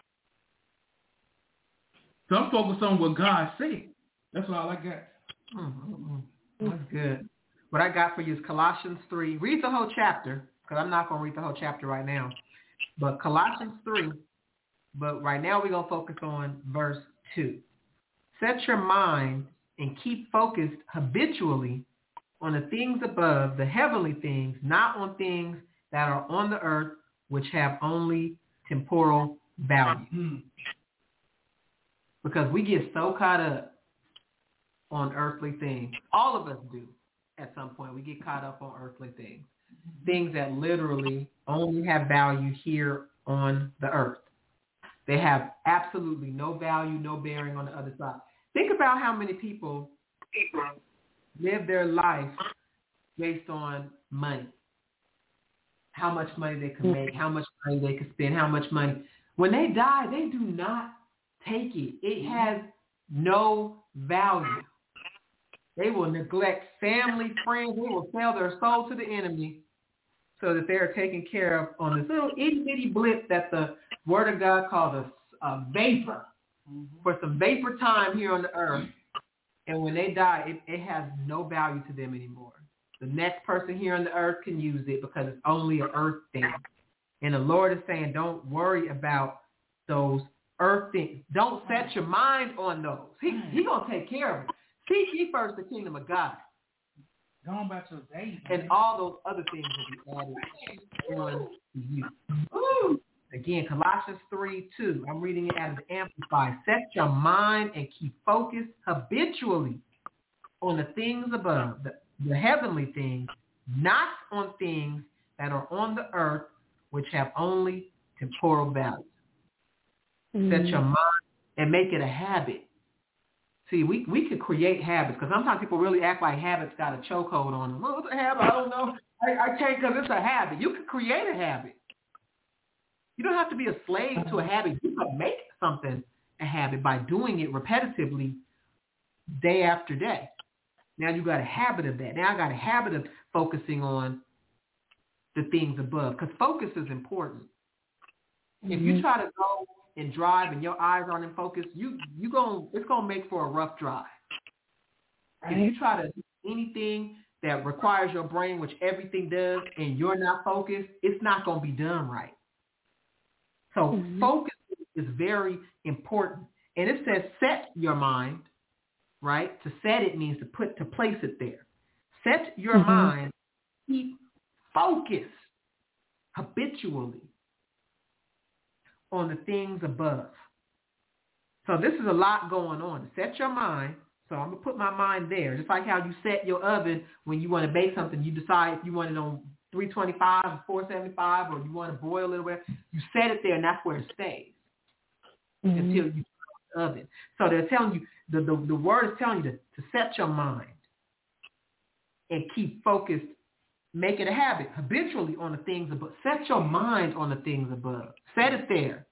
[SPEAKER 2] So I'm focused on what God said. That's all I got.
[SPEAKER 3] Mm-hmm. That's good. What I got for you is Colossians 3. Read the whole chapter, because I'm not going to read the whole chapter right now. But Colossians 3, but right now we're going to focus on verse 2. Set your mind and keep focused habitually on the things above, the heavenly things, not on things that are on the earth, which have only temporal value.
[SPEAKER 2] Mm-hmm.
[SPEAKER 3] Because we get so caught up on earthly things. All of us do at some point. We get caught up on earthly things. Things that literally only have value here on the earth. They have absolutely no value, no bearing on the other side. Think about how many people live their life based on money. How much money they can make, how much money they can spend, how much money. When they die, they do not take it. It has no value. They will neglect family, friends. They will sell their soul to the enemy so that they are taken care of on this little itty-bitty blip that the Word of God calls a vapor, for some vapor time here on the earth. And when they die, it has no value to them anymore. The next person here on the earth can use it because it's only an earth thing. And the Lord is saying, don't worry about those earth things. Don't set your mind on those. He going to take care of it. Seek ye first the kingdom of God.
[SPEAKER 2] Going about your day.
[SPEAKER 3] And all those other things will be added on to you. Ooh. Again, Colossians 3:2. I'm reading it out of the Amplified. Set your mind and keep focused habitually on the things above, the heavenly things, not on things that are on the earth, which have only temporal value. Set your mind and make it a habit. See, we could create habits, because sometimes people really act like habits got a chokehold on them. Oh, it's a habit. I don't know. I can't because it's a habit. You could create a habit. You don't have to be a slave to a habit. You can make something a habit by doing it repetitively day after day. Now you got a habit of that. Now I got a habit of focusing on the things above, because focus is important. If you try to go and drive and your eyes aren't in focus, it's gonna make for a rough drive. Right. If you try to do anything that requires your brain, which everything does, and you're not focused, it's not gonna be done right. So focus is very important. And it says set your mind, right? To set it means to place it there. Set your mind, keep focused habitually on the things above. So this is a lot going on. Set your mind. So I'm going to put my mind there. Just like how you set your oven when you want to bake something, you decide if you want it on 325 or 475 or you want to boil it or whatever. You set it there and that's where it stays until you turn the oven. So they're telling you, the word is telling you to set your mind and keep focused. Make it a habit habitually on the things above. Set your mind on the things above. Set it there.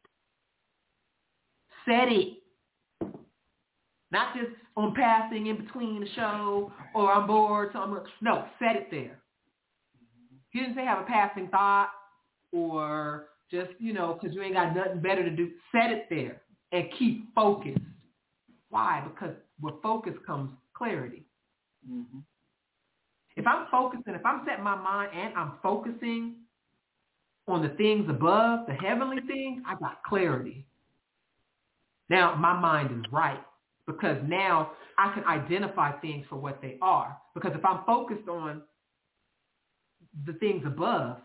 [SPEAKER 3] Set it. Not just on passing in between the show or I'm bored. No, set it there. He didn't say have a passing thought or just, because you ain't got nothing better to do. Set it there and keep focused. Why? Because with focus comes clarity. Mm-hmm. If I'm focusing, if I'm setting my mind and I'm focusing on the things above, the heavenly things, I got clarity. Now my mind is right because now I can identify things for what they are. Because if I'm focused on the things above,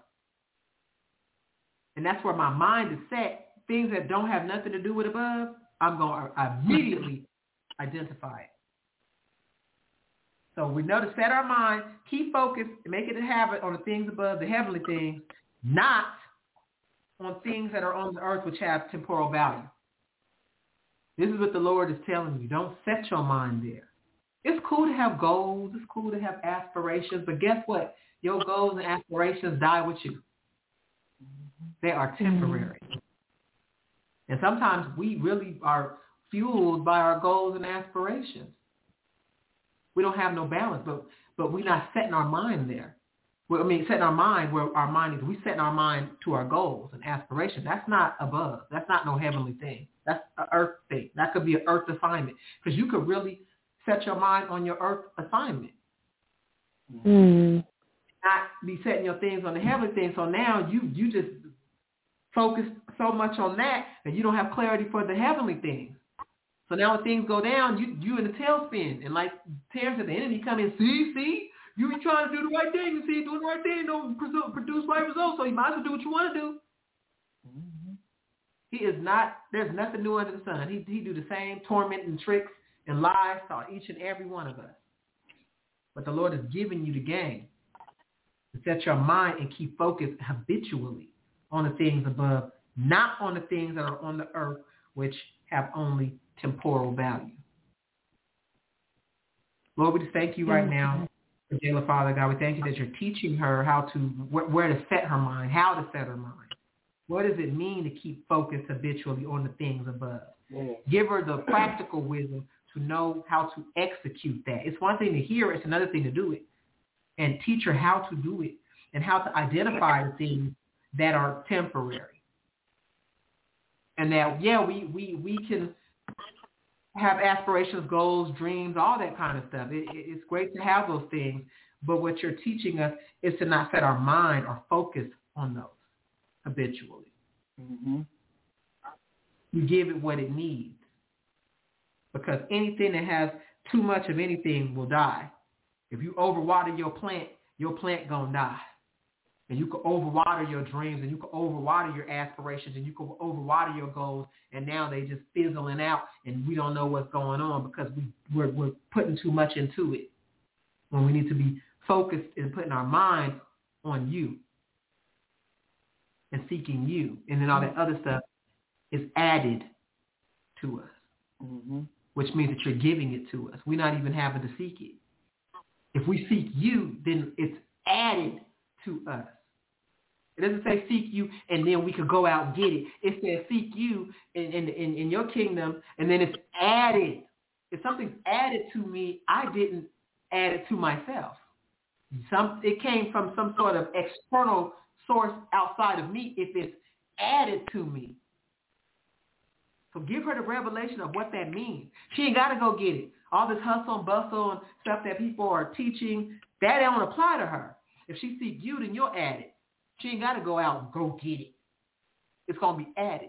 [SPEAKER 3] and that's where my mind is set, things that don't have nothing to do with above, I'm going to immediately identify it. So we know to set our mind, keep focused, and make it a habit on the things above, the heavenly things, not on things that are on the earth which have temporal value. This is what the Lord is telling you. Don't set your mind there. It's cool to have goals. It's cool to have aspirations. But guess what? Your goals and aspirations die with you. They are temporary. And sometimes we really are fueled by our goals and aspirations. We don't have no balance, but we're not setting our mind there. Setting our mind where our mind is. We're setting our mind to our goals and aspirations. That's not above. That's not no heavenly thing. That's an earth thing. That could be an earth assignment because you could really set your mind on your earth assignment. Not be setting your things on the heavenly thing. So now you just focus so much on that you don't have clarity for the heavenly things. So now when things go down, you in the tailspin. And like Terrence said, the enemy come in, see, you be trying to do the right thing. And see, doing the right thing don't produce right results. So you might as well do what you want to do. Mm-hmm. He is not, there's nothing new under the sun. He do the same torment and tricks and lies to each and every one of us. But the Lord is giving you the game to set your mind and keep focused habitually on the things above, not on the things that are on the earth, which have only temporal value. Lord, we just thank you right now for Jayla, Father God. We thank you that you're teaching her how to, where to set her mind, how to set her mind. What does it mean to keep focused habitually on the things above?
[SPEAKER 2] Yeah.
[SPEAKER 3] Give her the practical wisdom to know how to execute that. It's one thing to hear it, it's another thing to do it. And teach her how to do it and how to identify the things that are temporary. And that, we can have aspirations, goals, dreams, all that kind of stuff. It's great to have those things, but what you're teaching us is to not set our mind or focus on those habitually.
[SPEAKER 2] Mm-hmm.
[SPEAKER 3] You give it what it needs, because anything that has too much of anything will die. If you overwater your plant gonna die. And you can overwater your dreams, and you can overwater your aspirations, and you can overwater your goals, and now they just fizzling out, and we don't know what's going on because we're putting too much into it. When we need to be focused and putting our mind on you and seeking you, and then all that other stuff is added to us, which means that you're giving it to us. We're not even having to seek it. If we seek you, then it's added to us. It doesn't say seek you and then we could go out and get it. It says seek you in your kingdom, and then it's added. If something's added to me, I didn't add it to myself. It came from some sort of external source outside of me if it's added to me. So give her the revelation of what that means. She ain't got to go get it. All this hustle and bustle and stuff that people are teaching, that don't apply to her. If she seek you, then you'll add it. She ain't got to go out and go get it. It's going to be added.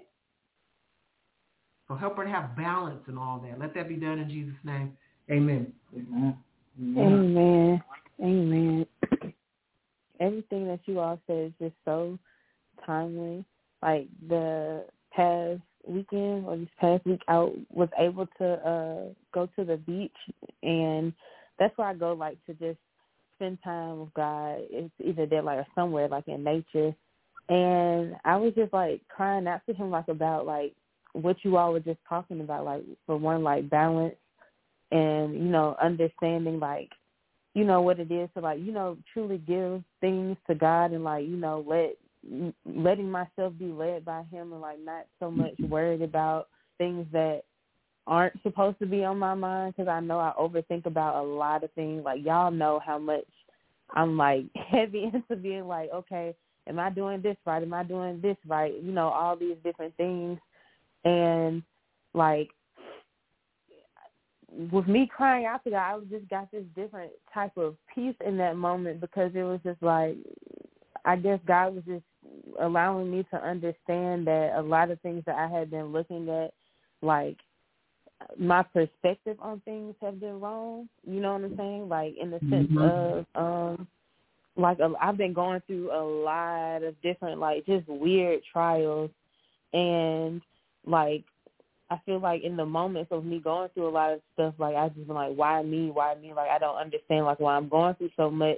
[SPEAKER 3] So help her to have balance and all that. Let that be done in Jesus' name. Amen.
[SPEAKER 2] Amen.
[SPEAKER 4] Amen. Amen. Everything that you all said is just so timely. Like the past weekend or this past week, I was able to go to the beach, and that's where I go, like, to just spend time with God. It's either there, like, or somewhere, like, in nature. And I was just, like, crying out to him, like, about, like, what you all were just talking about, like, for one, like, balance and, you know, understanding, like, you know, what it is to, like, you know, truly give things to God and, like, you know, letting myself be led by him and, like, not so much worried about things that aren't supposed to be on my mind, because I know I overthink about a lot of things. Like, y'all know how much I'm, like, heavy into being like, okay, am I doing this right? Am I doing this right? You know, all these different things. And, like, with me crying out to God, I just got this different type of peace in that moment, because it was just like, I guess God was just allowing me to understand that a lot of things that I had been looking at, like, my perspective on things have been wrong. You know what I'm saying? Like, in the sense of, like, I've been going through a lot of different, like, just weird trials. And, like, I feel like in the moments of me going through a lot of stuff, like, I just been like, why me? Why me? Like, I don't understand, like, why I'm going through so much.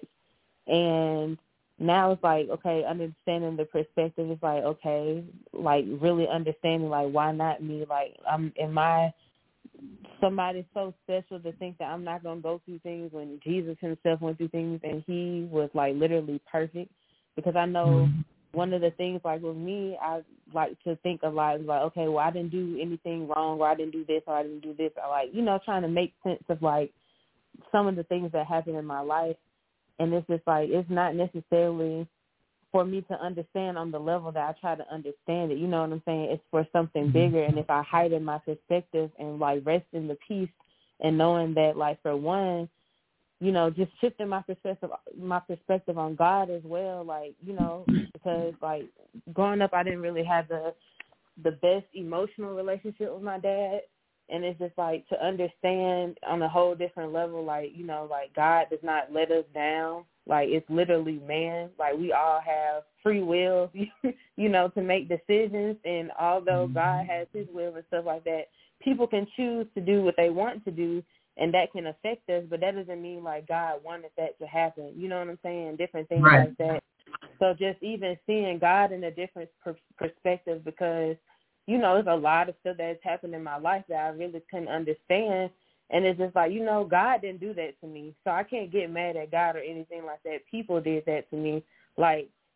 [SPEAKER 4] And now it's like, okay, understanding the perspective is like, okay, like, really understanding, like, why not me? Like, am I somebody so special to think that I'm not going to go through things when Jesus himself went through things and he was, like, literally perfect? Because I know one of the things, like, with me, I like to think a lot is like, okay, well, I didn't do anything wrong, or I didn't do this, or I didn't do this. I, like, you know, trying to make sense of, like, some of the things that happen in my life. And it's just like, it's not necessarily for me to understand on the level that I try to understand it. You know what I'm saying? It's for something bigger. And if I heighten my perspective and, like, rest in the peace and knowing that, like, for one, you know, just shifting my perspective on God as well, like, you know, because, like, growing up, I didn't really have the best emotional relationship with my dad. And it's just, like, to understand on a whole different level, like, you know, like, God does not let us down. Like, it's literally man. Like, we all have free will, you know, to make decisions. And although God has his will and stuff like that, people can choose to do what they want to do, and that can affect us. But that doesn't mean, like, God wanted that to happen. You know what I'm saying? Different things like that. So just even seeing God in a different perspective, because, you know, there's a lot of stuff that's happened in my life that I really couldn't understand. And it's just like, you know, God didn't do that to me. So I can't get mad at God or anything like that. People did that to me. Like,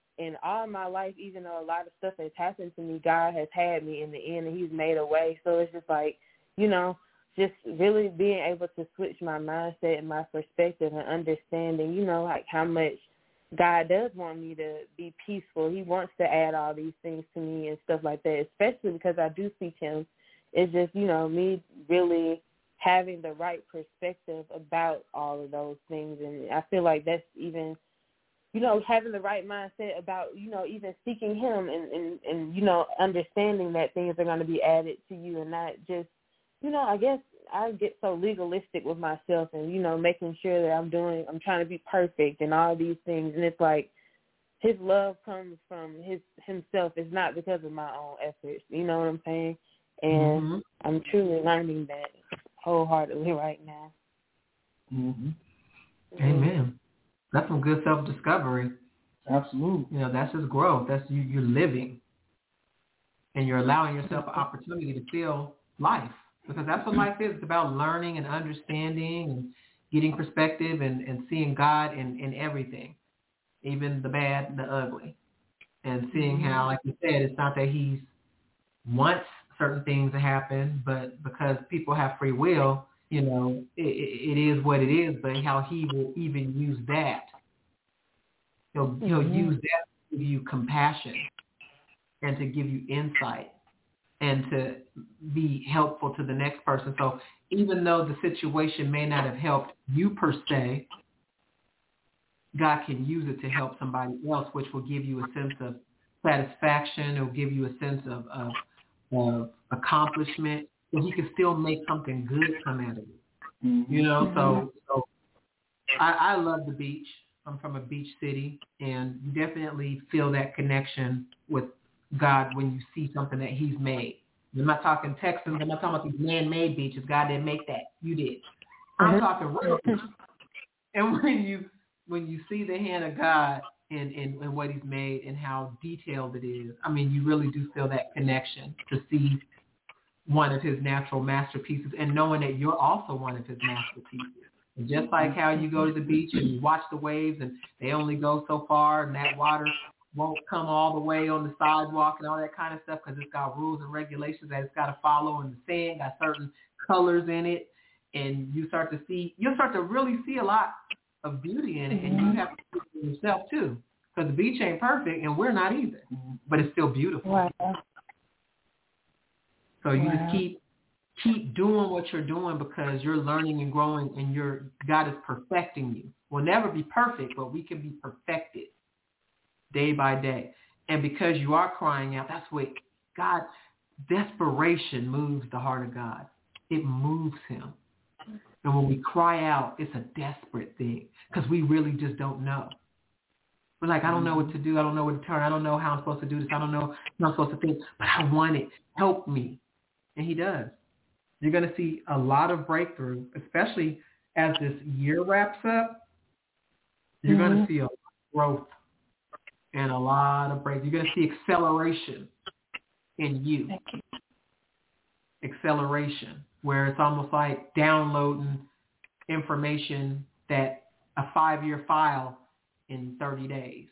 [SPEAKER 4] in all my life, even though a lot of stuff has happened to me, God has had me in the end, and he's made a way. So it's just like, you know, just really being able to switch my mindset and my perspective and understanding, you know, like how much God does want me to be peaceful. He wants to add all these things to me and stuff like that, especially because I do seek him. It's just, you know, me really having the right perspective about all of those things. And I feel like that's even, you know, having the right mindset about, you know, even seeking him and you know, understanding that things are going to be added to you and not just, you know, I guess I get so legalistic with myself and, you know, making sure that I'm trying to be perfect and all these things. And it's like his love comes from himself. It's not because of my own efforts. You know what I'm saying? And I'm truly learning that wholeheartedly right now.
[SPEAKER 3] Amen. That's some good self-discovery.
[SPEAKER 2] Absolutely.
[SPEAKER 3] You know, that's just growth. That's you're living. And you're allowing yourself an opportunity to feel life. Because that's what life is. It's about learning and understanding and getting perspective and seeing God in everything, even the bad and the ugly. And seeing how, like you said, it's not that he wants certain things to happen, but because people have free will, you know, it is what it is, but how he will even use that. He'll use that to give you compassion and to give you insight and to be helpful to the next person. So even though the situation may not have helped you per se, God can use it to help somebody else, which will give you a sense of satisfaction. It will give you a sense of accomplishment. So he can still make something good come out of it. You know, so I love the beach. I'm from a beach city, and you definitely feel that connection with God when you see something that he's made. I'm not talking Texans. I'm not talking about these man-made beaches. God didn't make that. You did. I'm talking real beaches. And when you see the hand of God in what he's made and how detailed it is, I mean, you really do feel that connection to see one of his natural masterpieces and knowing that you're also one of his masterpieces. And just like how you go to the beach and you watch the waves and they only go so far and that water won't come all the way on the sidewalk and all that kind of stuff because it's got rules and regulations that it's got to follow, and the sand got certain colors in it, and you'll start to really see a lot of beauty in it, and you have to see it for yourself too, because the beach ain't perfect and we're not either, but it's still beautiful.
[SPEAKER 4] Wow.
[SPEAKER 3] So you just keep doing what you're doing because you're learning and growing, and God is perfecting you. We'll never be perfect, but we can be perfected day by day. And because you are crying out, that's what God, desperation moves the heart of God. It moves him. And when we cry out, it's a desperate thing because we really just don't know. We're like, I don't know what to do. I don't know where to turn. I don't know how I'm supposed to do this. I don't know how I'm supposed to think, but I want it. Help me. And he does. You're going to see a lot of breakthrough, especially as this year wraps up. You're going to see a lot of growth and a lot of breakthrough. You're going to see acceleration in you. Acceleration, where it's almost like downloading information that a 5-year file in 30 days.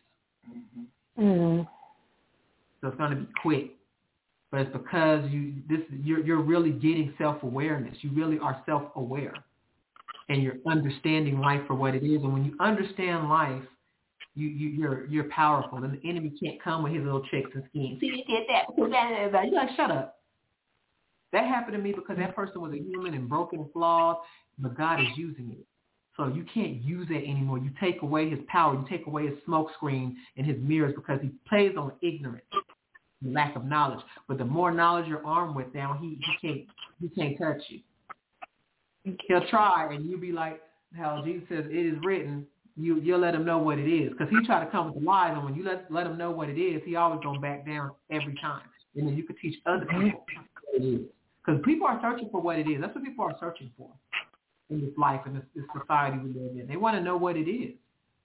[SPEAKER 3] So it's going to be quick. But it's because you're really getting self-awareness. You really are self-aware. And you're understanding life for what it is. And when you understand life, you're powerful. And the enemy can't come with his little tricks and schemes. See, you did that. You're like, shut up. That happened to me because that person was a human and broken and flawed, but God is using it. So you can't use it anymore. You take away his power. You take away his smoke screen and his mirrors because he plays on ignorance. Lack of knowledge, but the more knowledge you're armed with now, he can't touch you. He'll try, and you'll be like, how Jesus says, it is written. You'll let him know what it is, because he try to come with the lies, and when you let him know what it is, he always gonna back down every time, and then you can teach other people what it is, because people are searching for what it is. That's what people are searching for in this life and this society we live in. They want to know what it is,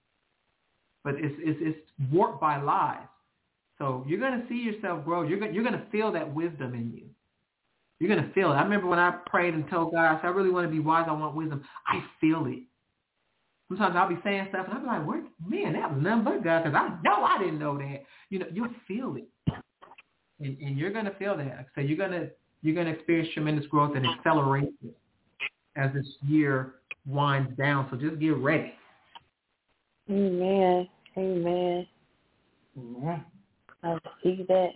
[SPEAKER 3] but it's warped by lies. So you're going to see yourself grow. You're going to feel that wisdom in you. You're going to feel it. I remember when I prayed and told God, I said, I really want to be wise. I want wisdom. I feel it. Sometimes I'll be saying stuff and I'll be like, "What? Man, that was nothing but God," because I know I didn't know that. You'll feel it, and you're gonna feel that. So you're gonna experience tremendous growth and acceleration as this year winds down. So just get ready.
[SPEAKER 4] Amen. Amen.
[SPEAKER 2] Yeah.
[SPEAKER 4] I see that.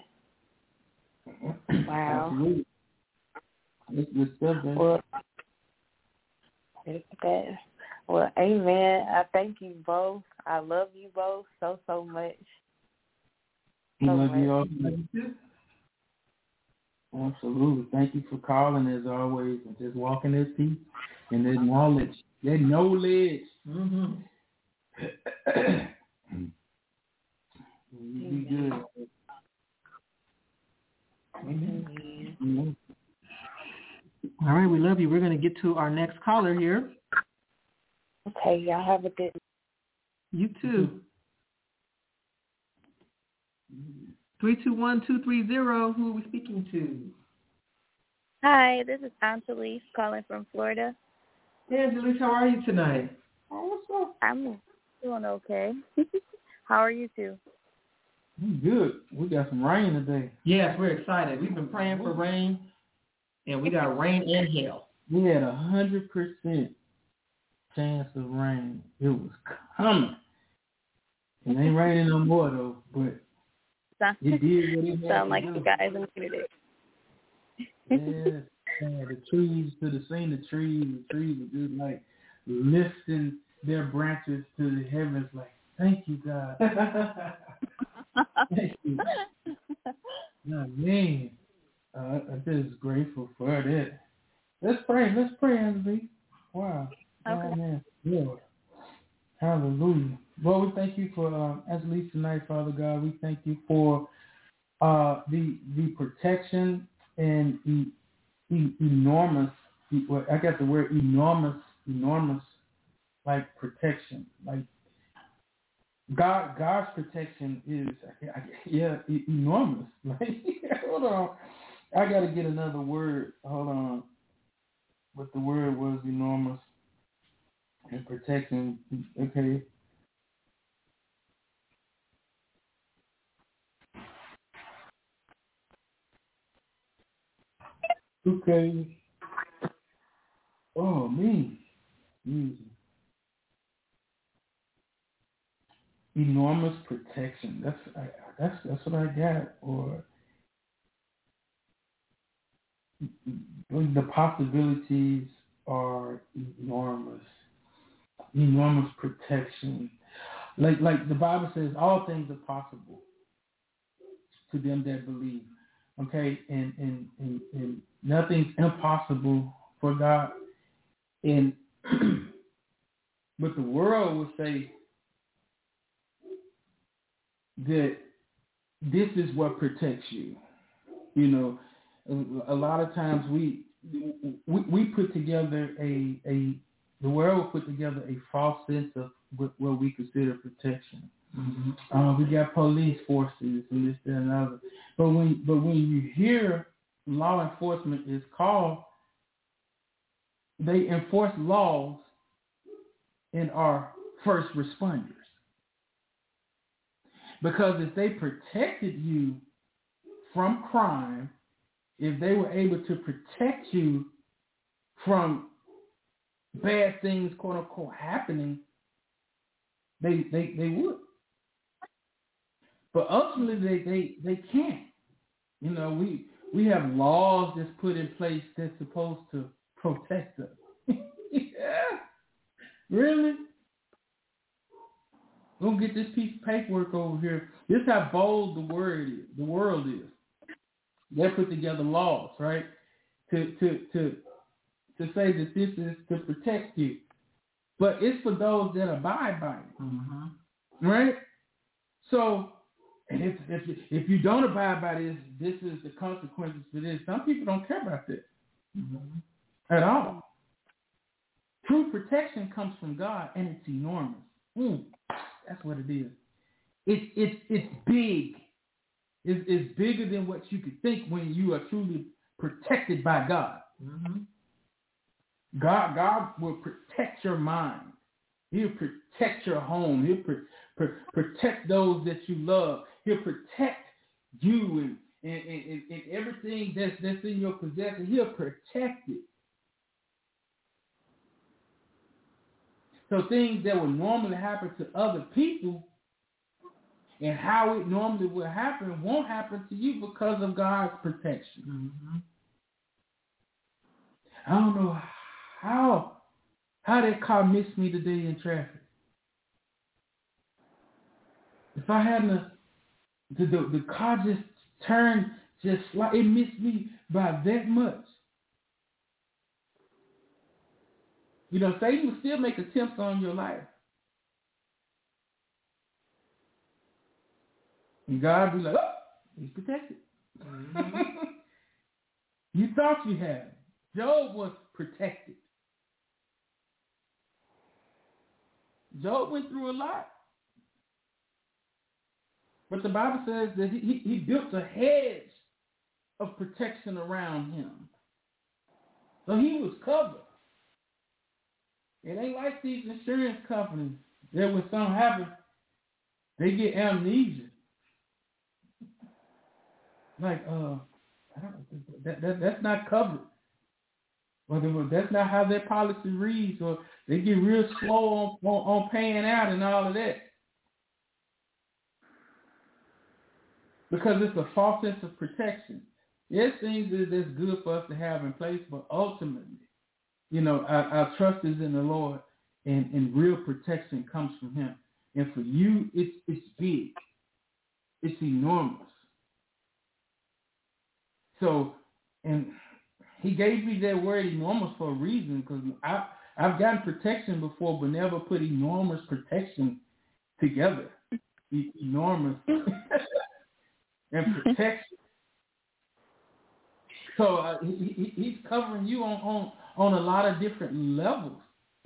[SPEAKER 4] Wow.
[SPEAKER 2] Absolutely. It's good stuff, man.
[SPEAKER 4] Well, well, amen. I thank you both. I love you both so much.
[SPEAKER 2] Love you all. Absolutely. Thank you for calling as always and just walking that peace and that knowledge. That knowledge. Mm-hmm. You be good. Amen. Mm-hmm.
[SPEAKER 3] All right, we love you. We're going to get to our next caller here.
[SPEAKER 4] Okay, y'all have a good.
[SPEAKER 3] You too. 321-230. Who are we speaking to?
[SPEAKER 5] Hi, this is Angelise calling from Florida.
[SPEAKER 3] Hey, Angelise, how are you tonight?
[SPEAKER 5] I'm doing okay. How are you two?
[SPEAKER 2] Good. We got some rain today.
[SPEAKER 3] Yes, we're excited. We've been praying for rain, and we got rain and hail.
[SPEAKER 2] We had 100% chance of rain. It was coming. It ain't raining no more though, but it did what it had
[SPEAKER 5] Sound
[SPEAKER 2] to
[SPEAKER 5] like
[SPEAKER 2] do.
[SPEAKER 5] you guys needed it.
[SPEAKER 2] Yeah, the trees should have seen the trees. The trees were just like lifting their branches to the heavens, like, thank you, God. Thank you. No, man, I'm just grateful for that. Let's pray, Anthony. Wow.
[SPEAKER 5] Okay.
[SPEAKER 2] Oh, man. Lord. Hallelujah. Lord, we thank you for Angelise tonight, Father God. We thank you for the protection and enormous. Well, I got the word enormous, like protection. Like God's protection is enormous. Like, hold on, I got to get another word. Hold on, but the word was enormous and protection. Okay. Okay. Oh, me. Enormous protection. That's what I got. Or the possibilities are enormous. Enormous protection. Like the Bible says, all things are possible to them that believe. Okay, and nothing's impossible for God. And but the world will say that this is what protects you. You know, a lot of times we put together the world put together a false sense of what we consider protection. Mm-hmm. We got police forces and this, that, and other. But when you hear law enforcement is called, they enforce laws and are first responders. Because if they protected you from crime, if they were able to protect you from bad things, quote unquote, happening, they would. But ultimately, they can't. You know, we have laws that's put in place that's supposed to protect us. Yeah, really? We'll get this piece of paperwork over here. This is how bold the world is. They put together laws, right? To say that this is to protect you. But it's for those that abide by it. Mm-hmm. Right? So, and if you don't abide by this is the consequences for this. Some people don't care about that. Mm-hmm. At all. True protection comes from God, and it's enormous. That's what it is. It's big. It's bigger than what you could think when you are truly protected by God. Mm-hmm. God will protect your mind. He'll protect your home. He'll protect those that you love. He'll protect you and everything that's in your possession. He'll protect it. So things that would normally happen to other people and how it normally would happen won't happen to you because of God's protection.
[SPEAKER 3] Mm-hmm.
[SPEAKER 2] I don't know how that car missed me today in traffic. If I hadn't, the car just turned just like it missed me by that much. You know, Satan will still make attempts on your life. And God be like, oh, he's protected. Mm-hmm. You thought you had him. Job was protected. Job went through a lot. But the Bible says that he built a hedge of protection around him. So he was covered. It ain't like these insurance companies that when something happens, they get amnesia. Like, that's not covered. Well, that's not how their policy reads, or they get real slow on paying out and all of that. Because it's a false sense of protection. There's things that's good for us to have in place, but ultimately, you know, our trust is in the Lord, and real protection comes from Him. And for you, it's big. It's enormous. So, and He gave me that word enormous for a reason, because I've gotten protection before, but never put enormous protection together. Enormous and protection. So he's covering you on a lot of different levels.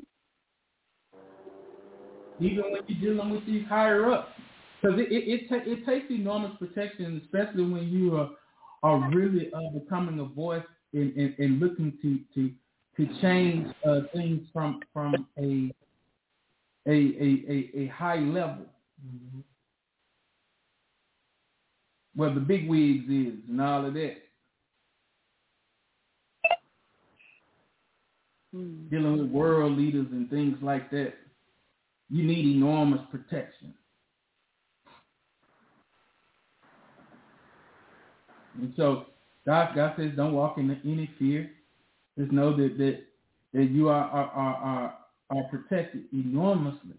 [SPEAKER 2] Even when you're dealing with these higher ups, because it takes enormous protection, especially when you are really becoming a voice and looking to change things from a high level, mm-hmm. where the big wigs is and all of that. Dealing with world leaders and things like that, you need enormous protection. And so God says, don't walk in any fear. Just know that you are protected enormously.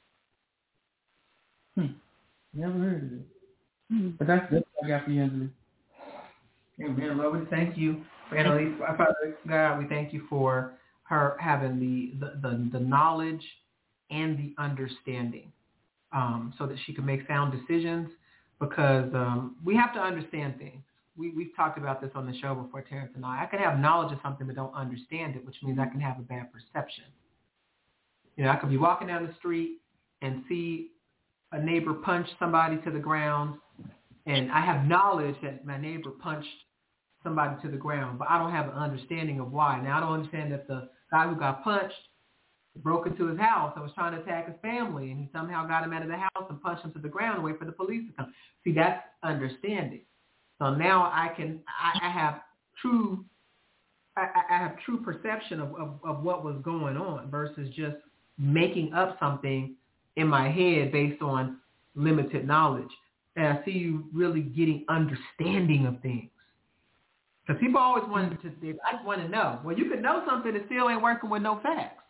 [SPEAKER 2] Never heard of it. But that's what I got for you, Angela.
[SPEAKER 3] Amen. Lord, we thank you for Annalise. Father God, we thank you for her having the knowledge and the understanding, so that she can make sound decisions, because we have to understand things. We've talked about this on the show before, Terrence and I. I can have knowledge of something but don't understand it, which means I can have a bad perception. You know, I could be walking down the street and see a neighbor punch somebody to the ground, and I have knowledge that my neighbor punched somebody to the ground, but I don't have an understanding of why. Now, I don't understand that the guy who got punched broke into his house and was trying to attack his family, and he somehow got him out of the house and punched him to the ground and wait for the police to come. See, that's understanding. So now I have true perception of what was going on versus just making up something in my head based on limited knowledge. And I see you really getting understanding of things. Because people always want to, I just want to know. Well, you can know something that still ain't working with no facts.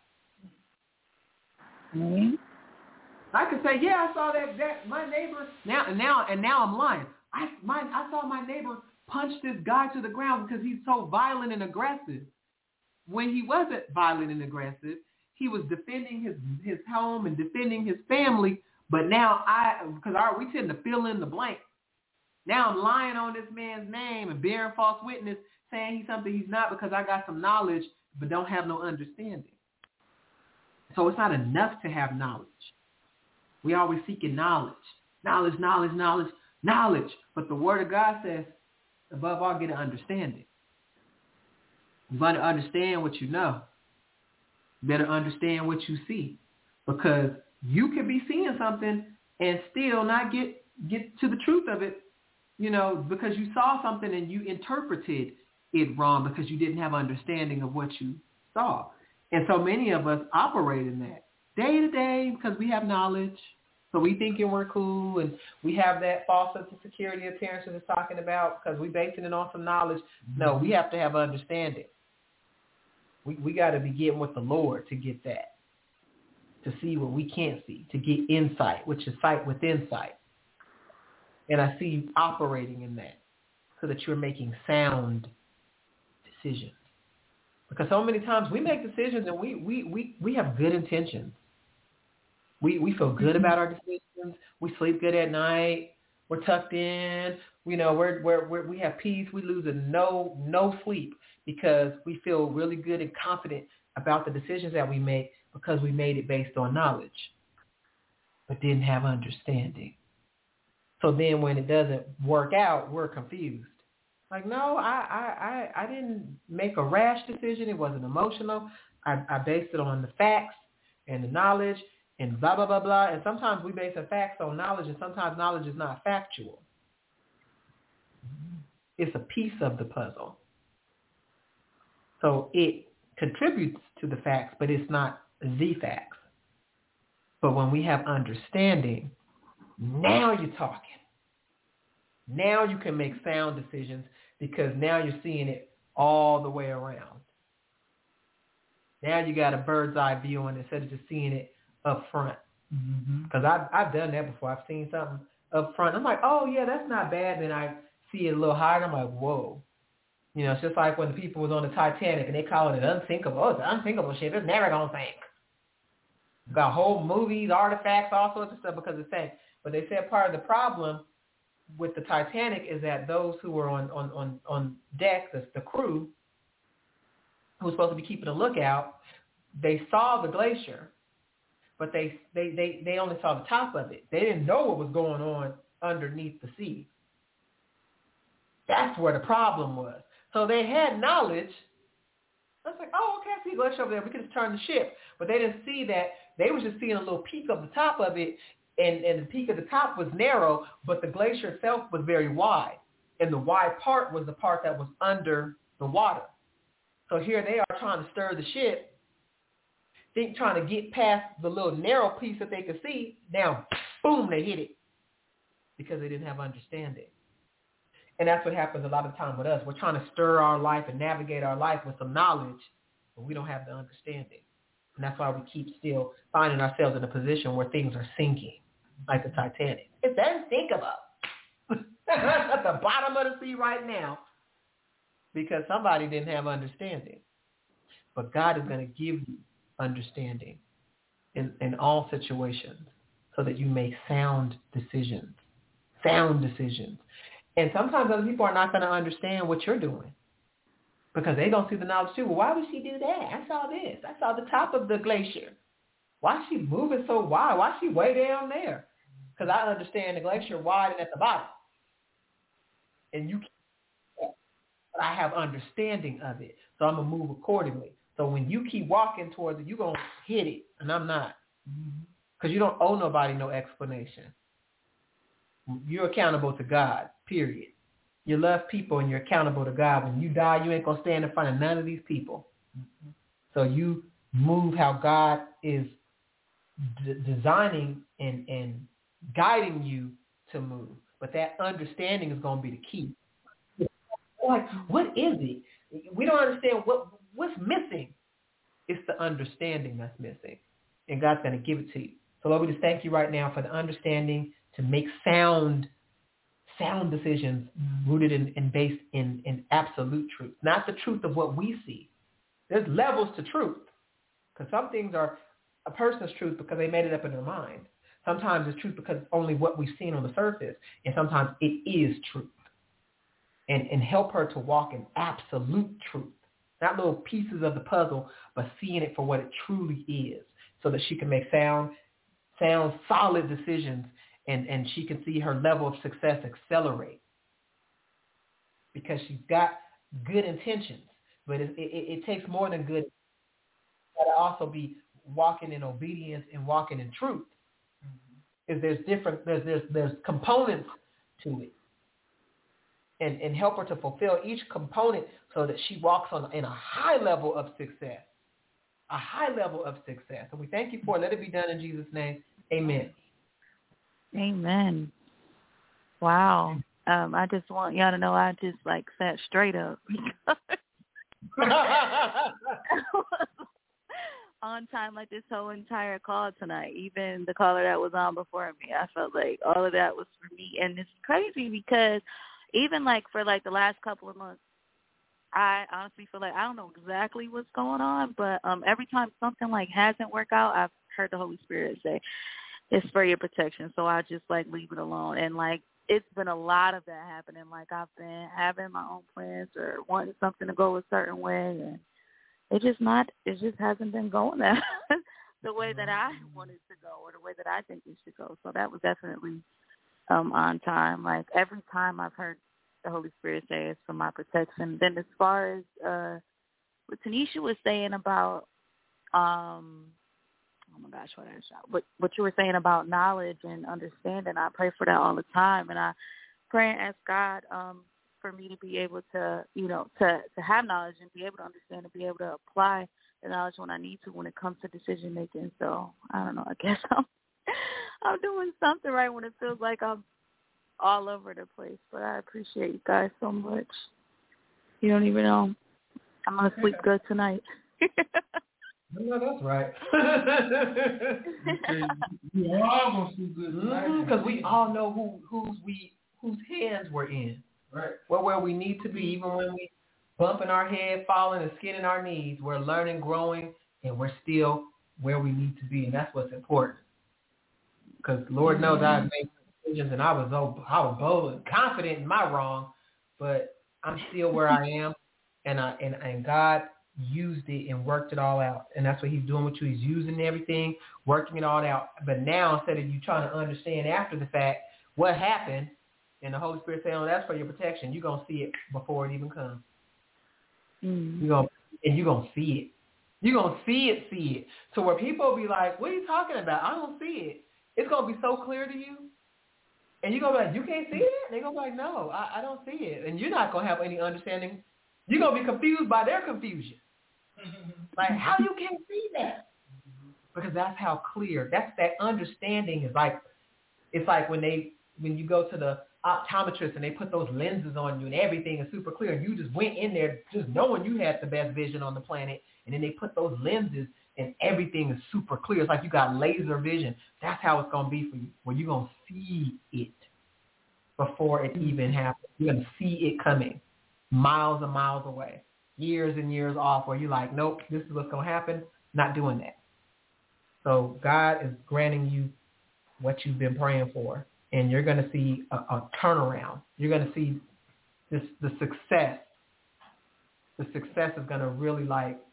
[SPEAKER 3] Mm-hmm. I could say, yeah, I saw that my neighbor, now I'm lying. I saw my neighbor punch this guy to the ground because he's so violent and aggressive. When he wasn't violent and aggressive, he was defending his home and defending his family. But now we tend to fill in the blank. Now I'm lying on this man's name and bearing false witness, saying he's something he's not because I got some knowledge but don't have no understanding. So it's not enough to have knowledge. We always seeking knowledge. Knowledge. But the Word of God says, above all, get an understanding. You want to understand what you know. You better understand what you see. because you could be seeing something and still not get to the truth of it, because you saw something and you interpreted it wrong because you didn't have understanding of what you saw. And so many of us operate in that day to day because we have knowledge. So we thinking we're cool, and we have that false sense of security that Terrence was talking about because we basing it on some knowledge. No, we have to have understanding. We got to be getting with the Lord to get that, to see what we can't see, to get insight, which is sight within sight. And I see you operating in that so that you're making sound decisions. Because so many times we make decisions and we have good intentions. We feel good about our decisions. We sleep good at night. We're tucked in. We have peace. We lose no sleep because we feel really good and confident about the decisions that we make because we made it based on knowledge, but didn't have understanding. So then when it doesn't work out, we're confused. Like, no, I didn't make a rash decision. It wasn't emotional. I based it on the facts and the knowledge and blah, blah, blah, blah. And sometimes we base the facts on knowledge, and sometimes knowledge is not factual. It's a piece of the puzzle. So it contributes to the facts, but it's not the facts. But when we have understanding, now you're talking. Now you can make sound decisions because now you're seeing it all the way around. Now you got a bird's eye view on it instead of just seeing it up front. Because I've done that before. I've seen something up front. I'm like, oh, yeah, that's not bad. Then I see it a little higher, and I'm like, whoa. It's just like when the people was on the Titanic, and they call it unthinkable. Oh, it's unthinkable shit. It's never going to sink. Got whole movies, artifacts, all sorts of stuff because it sank. But they said part of the problem with the Titanic is that those who were on deck, the crew, who was supposed to be keeping a lookout, they saw the glacier, but they only saw the top of it. They didn't know what was going on underneath the sea. That's where the problem was. So they had knowledge. I was like, oh, okay, I see a glacier over there. We could just turn the ship. But they didn't see that. They were just seeing a little peak of the top of it, and the peak of the top was narrow, but the glacier itself was very wide. And the wide part was the part that was under the water. So here they are trying to stir the ship, trying to get past the little narrow piece that they could see. Now, boom, they hit it because they didn't have understanding. And that's what happens a lot of the time with us. We're trying to stir our life and navigate our life with some knowledge, but we don't have the understanding. And that's why we keep still finding ourselves in a position where things are sinking, like the Titanic. It's unthinkable. At the bottom of the sea right now because somebody didn't have understanding. But God is going to give you understanding in all situations so that you make sound decisions. Sound decisions. And sometimes other people are not going to understand what you're doing because they don't see the knowledge too. Well, why would she do that? I saw this. I saw the top of the glacier. Why is she moving so wide? Why is she way down there? Because I understand the glacier wide and at the bottom. And you can't. But I have understanding of it. So I'm going to move accordingly. So when you keep walking towards it, you're going to hit it. And I'm not. Because you don't owe nobody no explanation. You're accountable to God, period. You love people and you're accountable to God. When you die, you ain't going to stand in front of none of these people. So you move how God is designing and guiding you to move. But that understanding is going to be the key. Like, what is it? We don't understand what's missing. It's the understanding that's missing. And God's going to give it to you. So Lord, we just thank you right now for the understanding to make sound decisions rooted and based in absolute truth, not the truth of what we see. There's levels to truth because some things are a person's truth because they made it up in their mind. Sometimes it's truth because it's only what we've seen on the surface, and sometimes it is truth. And help her to walk in absolute truth, not little pieces of the puzzle, but seeing it for what it truly is so that she can make sound, solid decisions, and she can see her level of success accelerate because she's got good intentions. But it takes more than good. It's got to also be walking in obedience and walking in truth. Is there's components to it. And help her to fulfill each component so that she walks in a high level of success. A high level of success. And we thank you for it. Let it be done in Jesus' name. Amen.
[SPEAKER 5] Amen. Wow. I just want y'all to know I just sat straight up. On time this whole entire call tonight. Even the caller that was on before me, I felt like all of that was for me. And it's crazy because even for the last couple of months, I honestly feel like I don't know exactly what's going on, but every time something hasn't worked out, I've heard the Holy Spirit say, it's for your protection. So I just leave it alone. And it's been a lot of that happening. I've been having my own plans or wanting something to go a certain way, and it just hasn't been going that the way that I wanted to go or the way that I think it should go. So that was definitely on time. Every time I've heard the Holy Spirit say it's for my protection. Then as far as what Tanisha was saying about oh my gosh, what you were saying about knowledge and understanding, I pray for that all the time, and I pray and ask God for me to be able to, to have knowledge and be able to understand and be able to apply the knowledge when I need to when it comes to decision making. So I don't know, I guess I'm doing something right when it feels like I'm all over the place. But I appreciate you guys so much. You don't even know. I'm gonna sleep good tonight.
[SPEAKER 3] No, that's right.
[SPEAKER 2] We all gonna sleep good tonight
[SPEAKER 3] because we all know whose hands we're in.
[SPEAKER 2] Right.
[SPEAKER 3] We're where we need to be, even when we bumping our head, falling, and skinning our knees. We're learning, growing, and we're still where we need to be, and that's what's important. Because Lord knows I've made decisions, and I was bold and confident in my wrong, but I'm still where I am, and God used it and worked it all out, and that's what He's doing with you. He's using everything, working it all out. But now, instead of you trying to understand after the fact what happened, and the Holy Spirit saying, "Oh, that's for your protection," you're gonna see it before it even comes. You're gonna see it. You're gonna see it. So where people be like, "What are you talking about? I don't see it." It's gonna be so clear to you, and you're gonna be like, "You can't see it?" And they're gonna be like, "No, I don't see it," and you're not gonna have any understanding. You're gonna be confused by their confusion. Like, how you can't see that? Because that's how clear. That understanding is it's like when you go to the optometrist and they put those lenses on you and everything is super clear, and you just went in there just knowing you had the best vision on the planet, and then they put those lenses and everything is super clear. It's like you got laser vision. That's how it's going to be for you, where you're going to see it before it even happens. You're going to see it coming miles and miles away, years and years off, where you're like, nope, this is what's going to happen. Not doing that. So God is granting you what you've been praying for. And you're going to see a turnaround. You're going to see the success. The success is going to really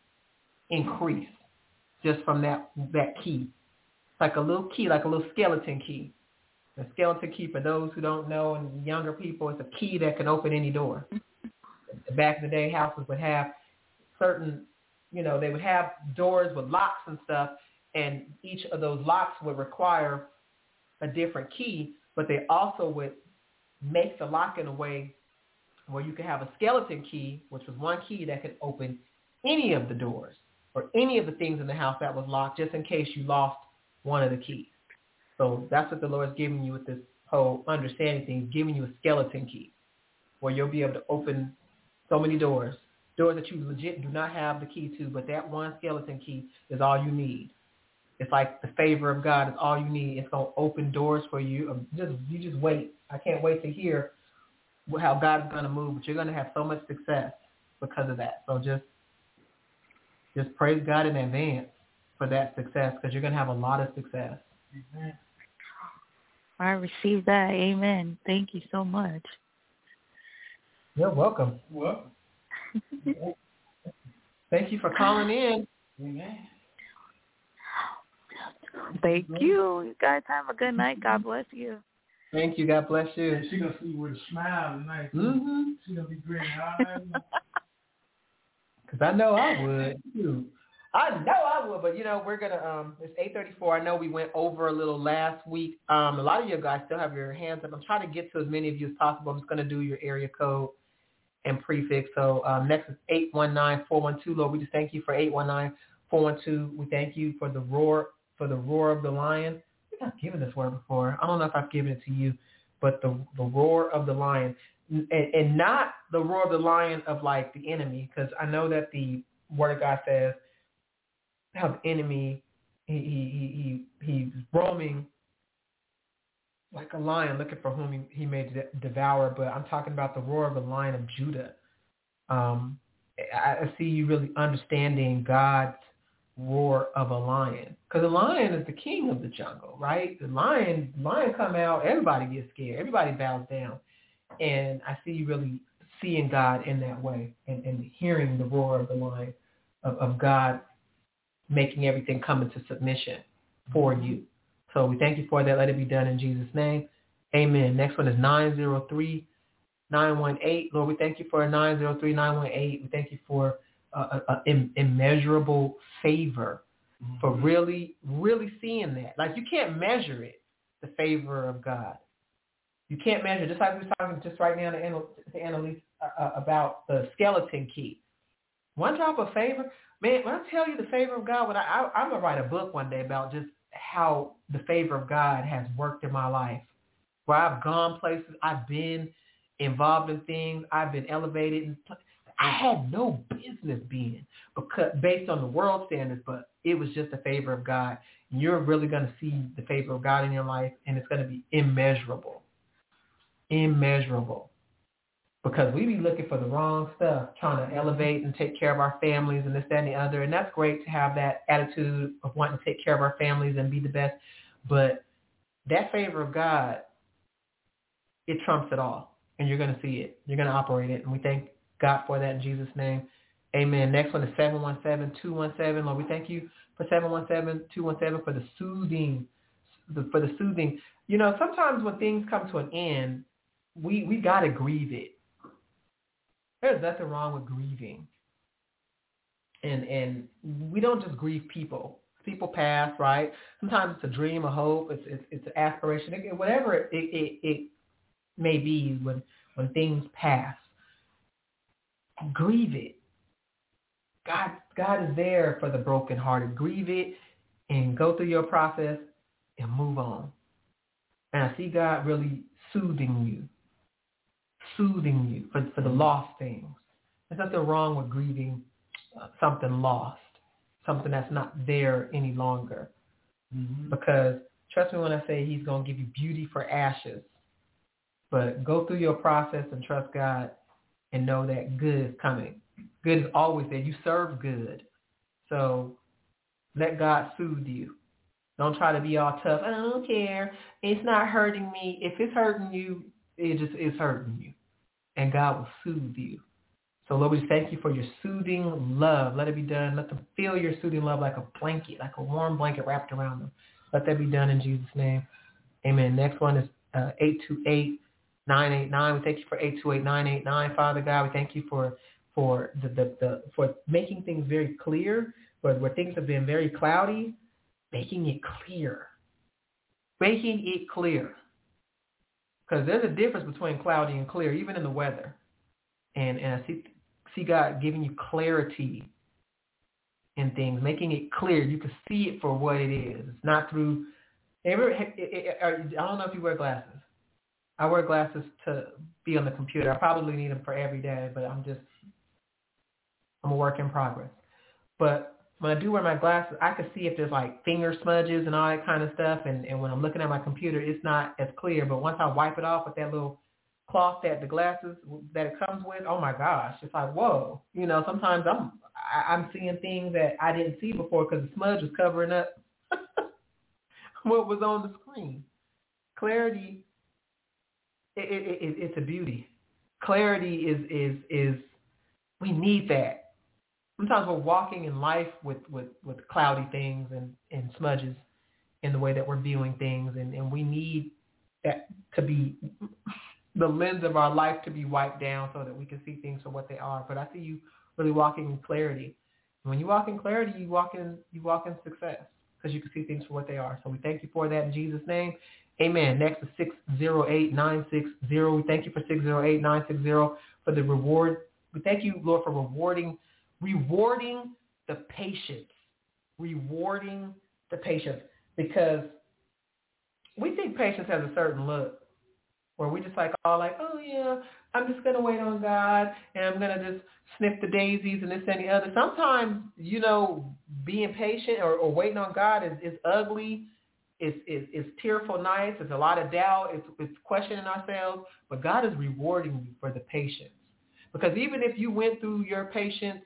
[SPEAKER 3] increase just from that key. It's like a little key, like a little skeleton key. The skeleton key, for those who don't know, and younger people, it's a key that can open any door. Back in the day, houses would have certain, they would have doors with locks and stuff, and each of those locks would require a different key, but they also would make the lock in a way where you could have a skeleton key, which was one key that could open any of the doors or any of the things in the house that was locked, just in case you lost one of the keys. So that's what the Lord's giving you with this whole understanding thing. He's giving you a skeleton key where you'll be able to open so many doors that you legit do not have the key to, but that one skeleton key is all you need. It's like the favor of God is all you need. It's going to open doors for you. You just wait. I can't wait to hear how God is going to move, but you're going to have so much success because of that. So just praise God in advance for that success, because you're going to have a lot of success.
[SPEAKER 2] Amen.
[SPEAKER 5] I received that. Amen. Thank you so much.
[SPEAKER 3] You're welcome.
[SPEAKER 2] Welcome.
[SPEAKER 3] Thank you for calling in.
[SPEAKER 2] Amen.
[SPEAKER 5] Thank you. You guys have a good night. God bless you.
[SPEAKER 3] Thank you. God bless you.
[SPEAKER 2] She's going to see with a smile tonight.
[SPEAKER 3] Mm-hmm.
[SPEAKER 2] She's going to be grinning all night long.
[SPEAKER 3] Because I know I would, too. I know I will, but we're gonna. It's 8:34. I know we went over a little last week. A lot of you guys still have your hands up. I'm trying to get to as many of you as possible. I'm just gonna do your area code and prefix. So next is 819-412. Lord, we just thank you for 819-412. We thank you for the roar of the lion. I think I've given this word before. I don't know if I've given it to you, but the roar of the lion, and not the roar of the lion of like the enemy, because I know that the Word of God says how the enemy he's roaming like a lion looking for whom he may devour. But I'm talking about the roar of the lion of Judah. I see you really understanding God's roar of a lion, because the lion is the king of the jungle, right? The lion come out, everybody gets scared, everybody bows down, and I see you really seeing God in that way and hearing the roar of the lion of God making everything come into submission for you. So we thank you for that. Let it be done in Jesus' name. Amen. Next one is 903-918. Lord, we thank you for 903-918. We thank you for immeasurable favor, for really, really seeing that. Like, you can't measure it, the favor of God. You can't measure, just like we were talking just right now to Annalise about the skeleton key. One drop of favor. Man, when I tell you the favor of God, I'm going to write a book one day about just how the favor of God has worked in my life, where I've gone places, I've been involved in things, I've been elevated. I had no business being, because based on the world standards, but it was just the favor of God. You're really going to see the favor of God in your life, and it's going to be immeasurable. Immeasurable. Because we be looking for the wrong stuff, trying to elevate and take care of our families and this, that, and the other. And that's great to have that attitude of wanting to take care of our families and be the best. But that favor of God, it trumps it all. And you're going to see it. You're going to operate it. And we thank God for that in Jesus' name. Amen. Next one is 717-217. Lord, we thank you for 717-217 for the soothing. Sometimes when things come to an end, we got to grieve it. There's nothing wrong with grieving. And we don't just grieve people. People pass, right? Sometimes it's a dream, a hope, it's an aspiration, whatever it may be when things pass. Grieve it. God is there for the brokenhearted. Grieve it and go through your process and move on. And I see God really soothing you for the lost things. There's nothing wrong with grieving something lost, something that's not there any longer. Mm-hmm. Because trust me when I say he's going to give you beauty for ashes. But go through your process and trust God and know that good is coming. Good is always there. You serve good. So let God soothe you. Don't try to be all tough. I don't care. It's not hurting me. If it's hurting you, it just is hurting you. And God will soothe you. So Lord, we thank you for your soothing love. Let it be done. Let them feel your soothing love like a blanket, like a warm blanket wrapped around them. Let that be done in Jesus' name. Amen. Next one is 828-989. We thank you for 828-989, Father God. We thank you for for making things very clear, where things have been very cloudy, making it clear. Making it clear. Because there's a difference between cloudy and clear, even in the weather. And I see God giving you clarity in things, making it clear. You can see it for what it is. It's not through, I don't know if you wear glasses. I wear glasses to be on the computer. I probably need them for every day, but I'm a work in progress. But when I do wear my glasses, I can see if there's like finger smudges and all that kind of stuff. And when I'm looking at my computer, it's not as clear. But once I wipe it off with that little cloth that the glasses that it comes with, oh my gosh, it's like, whoa. Sometimes I'm seeing things that I didn't see before because the smudge was covering up what was on the screen. Clarity, it's a beauty. Clarity is we need that. Sometimes we're walking in life with cloudy things and smudges in the way that we're viewing things, and we need that to be the lens of our life to be wiped down so that we can see things for what they are. But I see you really walking in clarity. When you walk in clarity, you walk in success because you can see things for what they are. So we thank you for that in Jesus' name. Amen. Next is 608-960. We thank you for 608-960 for the reward. We thank you, Lord, for rewarding the patience. Rewarding the patience. Because we think patience has a certain look where we just like all like, oh yeah, I'm just going to wait on God and I'm going to just sniff the daisies and this and the other. Sometimes, being patient or waiting on God is ugly. It's tearful nights. It's a lot of doubt. It's questioning ourselves. But God is rewarding you for the patience. Because even if you went through your patience,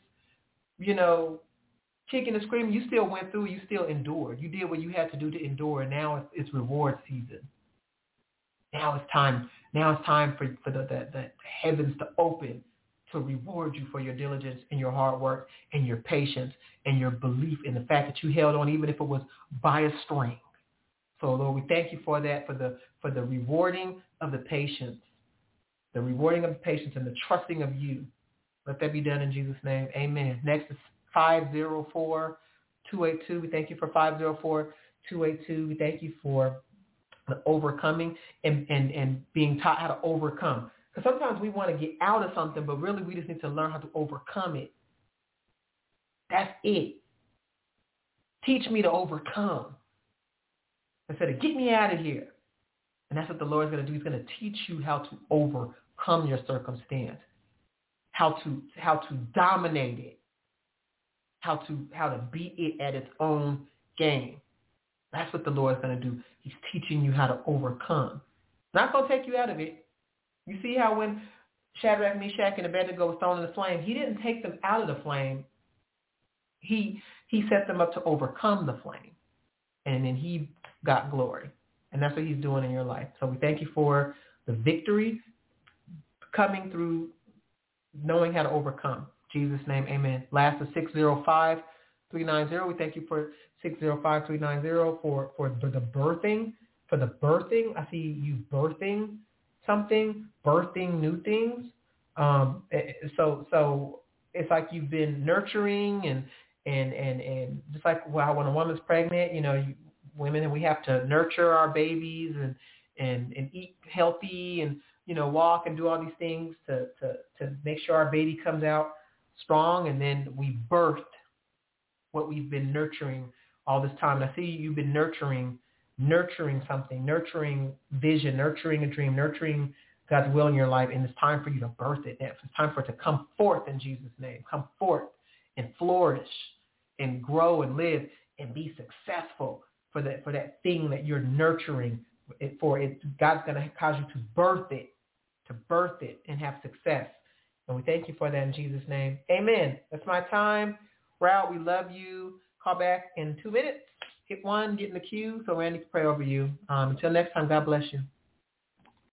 [SPEAKER 3] kicking and screaming, you still went through, you still endured. You did what you had to do to endure, and now it's reward season. Now it's time for the heavens to open to reward you for your diligence and your hard work and your patience and your belief in the fact that you held on, even if it was by a string. So, Lord, we thank you for that, for the rewarding of the patience, the rewarding of the patience and the trusting of you. Let that be done in Jesus' name. Amen. Next is 504-282. We thank you for 504-282. We thank you for the overcoming and being taught how to overcome. Because sometimes we want to get out of something, but really we just need to learn how to overcome it. That's it. Teach me to overcome instead of get me out of here. And that's what the Lord's going to do. He's going to teach you how to overcome your circumstance, how to dominate it, how to beat it at its own game. That's what the Lord's going to do. He's teaching you how to overcome. Not going to take you out of it. You see how when Shadrach, Meshach, and Abednego was thrown in the flame, he didn't take them out of the flame. He set them up to overcome the flame. And then he got glory. And that's what he's doing in your life. So we thank you for the victory coming through knowing how to overcome. In Jesus' name, amen. Last is 605-390. We thank you for 605-390 for the birthing. For the birthing, I see you birthing something, birthing new things. So it's like you've been nurturing and just like when a woman's pregnant, women, and we have to nurture our babies and eat healthy and walk and do all these things to make sure our baby comes out strong, and then we birthed what we've been nurturing all this time. And I see you've been nurturing something, nurturing vision, nurturing a dream, nurturing God's will in your life, and it's time for you to birth it. It's time for it to come forth in Jesus' name. Come forth and flourish and grow and live and be successful for that thing that you're nurturing it for. God's going to cause you to birth it and have success. And we thank you for that in Jesus' name. Amen. That's my time. We're out. We love you. Call back in 2 minutes. Hit 1, get in the queue so Randy can pray over you. Until next time, God bless you.